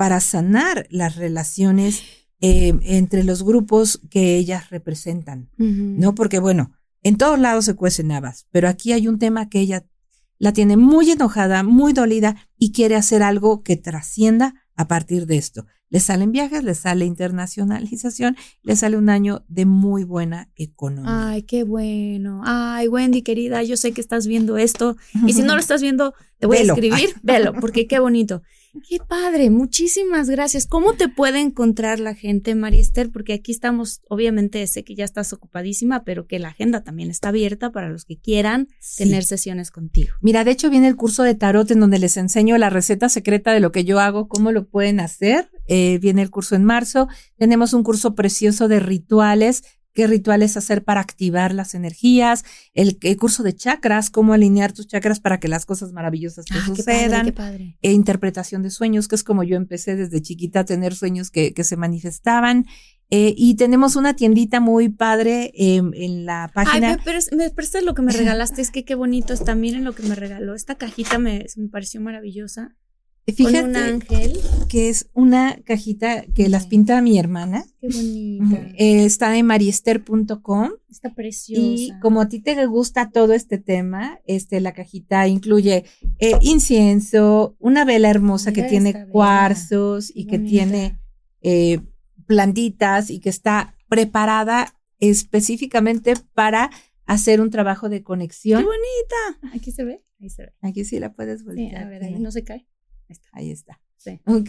para sanar las relaciones eh, entre los grupos que ellas representan, uh-huh. ¿no? Porque bueno, en todos lados se cuecen habas, pero aquí hay un tema que ella la tiene muy enojada, muy dolida y quiere hacer algo que trascienda a partir de esto. Le salen viajes, le sale internacionalización, le sale un año de muy buena economía. Ay, qué bueno. Ay, Wendy, querida, yo sé que estás viendo esto y si no lo estás viendo, te voy Velo. a escribir. Velo, porque qué bonito. Qué padre, muchísimas gracias. ¿Cómo te puede encontrar la gente, María Esther? Porque aquí estamos, obviamente sé que ya estás ocupadísima, pero que la agenda también está abierta para los que quieran sí. tener sesiones contigo. Mira, de hecho viene el curso de tarot en donde les enseño la receta secreta de lo que yo hago, cómo lo pueden hacer. Eh, viene el curso en marzo. Tenemos un curso precioso de rituales. ¿Qué rituales hacer para activar las energías? El, el curso de chakras, cómo alinear tus chakras para que las cosas maravillosas te ah, sucedan. Qué padre, qué padre. E interpretación de sueños, que es como yo empecé desde chiquita a tener sueños que, que se manifestaban. Eh, y tenemos una tiendita muy padre eh, en la página. Ay, me, pre- me prestas lo que me regalaste, es que qué bonito está. Miren lo que me regaló. Esta cajita me, me pareció maravillosa. Fíjate con un ángel. Que es una cajita que las pinta mi hermana. Qué bonita. Eh, está en mariester punto com. Está preciosa. Y como a ti te gusta todo este tema, este la cajita incluye eh, incienso, una vela hermosa Mira que tiene cuarzos y que tiene eh, plantitas y que está preparada específicamente para hacer un trabajo de conexión. ¡Qué bonita! Aquí se ve, ahí se ve. Aquí sí la puedes voltear. Sí, a ver, ahí no se cae. Está. Ahí está. Sí. Ok.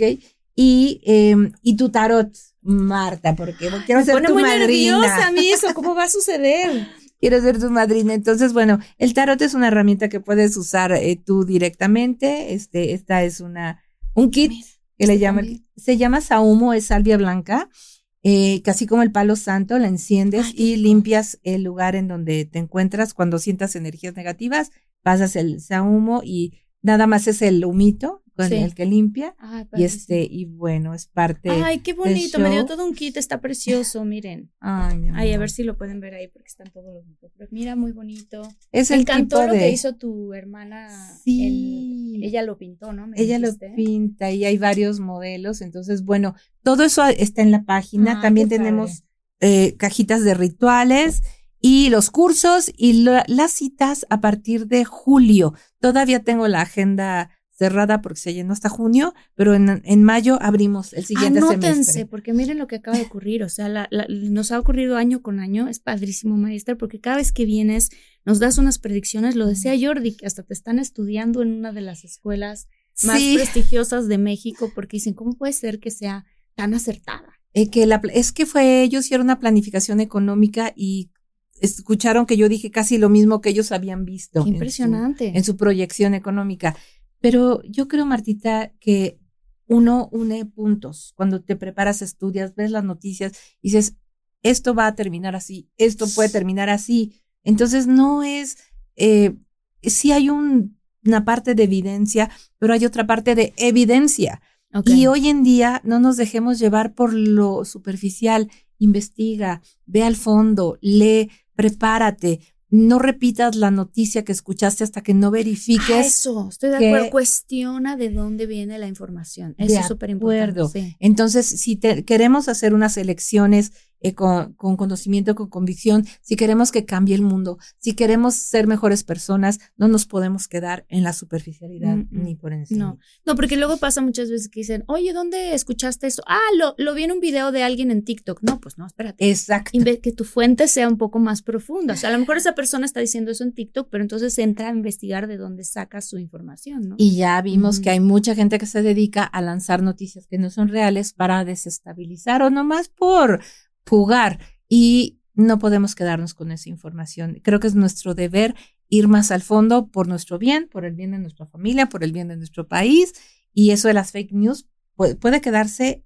Y, eh, y tu tarot, Marta, porque quiero ser tu muy madrina. Nerviosa a mí eso, ¿cómo va a suceder? Quiero ser tu madrina. Entonces, bueno, el tarot es una herramienta que puedes usar eh, tú directamente. Este, esta es una, un kit que le llaman, se llama Saumo, es salvia blanca. Eh, casi como el palo santo, la enciendes Ay, y limpias el lugar en donde te encuentras. Cuando sientas energías negativas, pasas el saumo y nada más es el humito con sí. el que limpia. Ay, y este, y bueno, es parte. Ay, qué bonito, me dio todo un kit, está precioso, miren. Ay, mi amor. Ay, a ver si lo pueden ver ahí porque están todos los mitos. Pero mira, muy bonito. Es me el encantó tipo lo de... que hizo tu hermana. Sí. El, ella lo pintó, ¿no? ¿Me ella dijiste? lo pinta y hay varios modelos. Entonces, bueno, todo eso está en la página. Ay, también tenemos eh, cajitas de rituales y los cursos y lo, las citas a partir de julio. Todavía tengo la agenda cerrada porque se llenó hasta junio, pero en, en mayo abrimos el siguiente Anótense, semestre. Porque miren lo que acaba de ocurrir, o sea, la, la, nos ha ocurrido año con año, es padrísimo, María Esther, porque cada vez que vienes nos das unas predicciones, lo decía Jordi, que hasta te están estudiando en una de las escuelas más sí. prestigiosas de México, porque dicen, ¿cómo puede ser que sea tan acertada? Eh, que la, es que fue, ellos hicieron una planificación económica y escucharon que yo dije casi lo mismo que ellos habían visto. Qué impresionante. En su, en su proyección económica. Pero yo creo, Martita, que uno une puntos. Cuando te preparas, estudias, ves las noticias y dices, esto va a terminar así, esto puede terminar así. Entonces no es, eh, sí hay un, una parte de evidencia, pero hay otra parte de evidencia. Okay. Y hoy en día no nos dejemos llevar por lo superficial. Investiga, ve al fondo, lee, prepárate. No repitas la noticia que escuchaste hasta que no verifiques. Ah, eso, estoy de acuerdo. Cuestiona de dónde viene la información. Eso es súper importante. Sí. Entonces, si te, queremos hacer unas elecciones eh, con, con conocimiento, con convicción, si queremos que cambie el mundo, si queremos ser mejores personas, no nos podemos quedar en la superficialidad mm, ni por encima. No, no, porque luego pasa muchas veces que dicen, oye, ¿dónde escuchaste eso? Ah, lo, lo vi en un video de alguien en TikTok. No, pues no, espérate. Exacto. Inve- que tu fuente sea un poco más profunda. O sea, a lo mejor esa persona está diciendo eso en TikTok, pero entonces entra a investigar de dónde saca su información, ¿no? Y ya vimos mm. que hay mucha gente que se dedica a lanzar noticias que no son reales para desestabilizar o nomás por jugar, y no podemos quedarnos con esa información. Creo que es nuestro deber ir más al fondo por nuestro bien, por el bien de nuestra familia, por el bien de nuestro país, y eso de las fake news puede, puede quedarse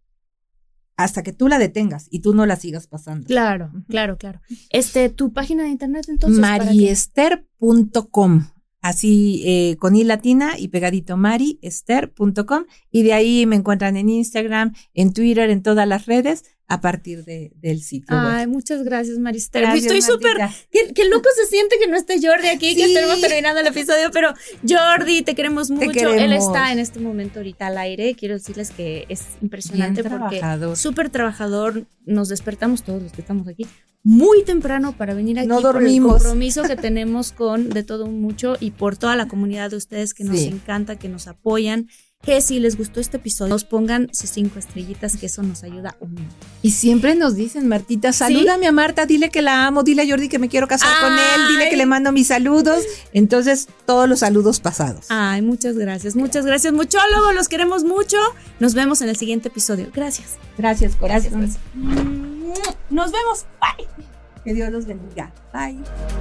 hasta que tú la detengas y tú no la sigas pasando. Claro, uh-huh. claro, claro. Este, tu página de internet entonces. mariester punto com. Así eh, con i latina y pegadito mariester punto com, y de ahí me encuentran en Instagram, en Twitter, en todas las redes. a partir de, del sitio Ay, web. muchas gracias, Maristela. Gracias, Estoy súper... Qué, qué loco se siente que no esté Jordi aquí, Sí. que estemos terminando el episodio, pero Jordi, te queremos mucho. queremos. Él está en este momento ahorita al aire. Quiero decirles que es impresionante Bien porque trabajador. súper trabajador. Nos despertamos todos los que estamos aquí muy temprano para venir aquí No por el dormimos. compromiso que tenemos con De Todo Mucho y por toda la comunidad de ustedes que nos Sí. encanta, que nos apoyan. Que si les gustó este episodio, nos pongan sus cinco estrellitas, que eso nos ayuda un montón. Y siempre nos dicen, Martita, salúdame a Marta, dile que la amo, dile a Jordi que me quiero casar Ay. con él, dile que le mando mis saludos. Entonces, todos los saludos pasados. Ay, muchas gracias, muchas gracias, muchólogos, los queremos mucho. Nos vemos en el siguiente episodio. Gracias. Gracias, corazón. Gracias. Nos vemos. Bye. Que Dios los bendiga. Bye.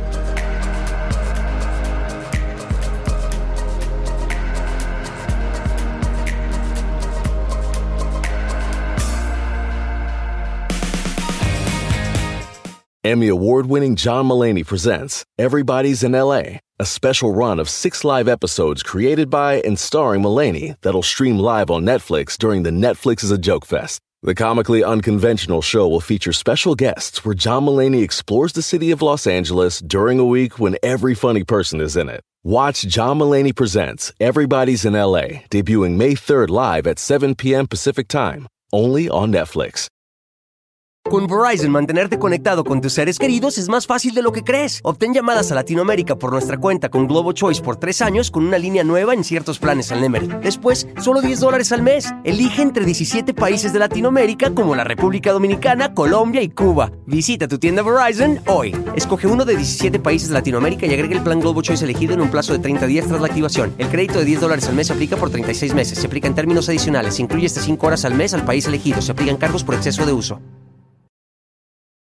Emmy award-winning John Mulaney presents Everybody's in L A, a special run of six live episodes created by and starring Mulaney that'll stream live on Netflix during the Netflix is a Joke Fest. The comically unconventional show will feature special guests where John Mulaney explores the city of Los Angeles during a week when every funny person is in it. Watch John Mulaney Presents Everybody's in L A, debuting May third live at seven p.m. Pacific Time, only on Netflix. Con Verizon, mantenerte conectado con tus seres queridos es más fácil de lo que crees. Obtén llamadas a Latinoamérica por nuestra cuenta con Globo Choice por tres años con una línea nueva en ciertos planes al Nemery. Después, solo diez dólares al mes. Elige entre diecisiete países de Latinoamérica como la República Dominicana, Colombia y Cuba. Visita tu tienda Verizon hoy. Escoge uno de diecisiete países de Latinoamérica y agrega el plan Globo Choice elegido en un plazo de treinta días tras la activación. El crédito de diez dólares al mes se aplica por treinta y seis meses. Se aplica en términos adicionales. Se incluye hasta cinco horas al mes al país elegido. Se aplican cargos por exceso de uso.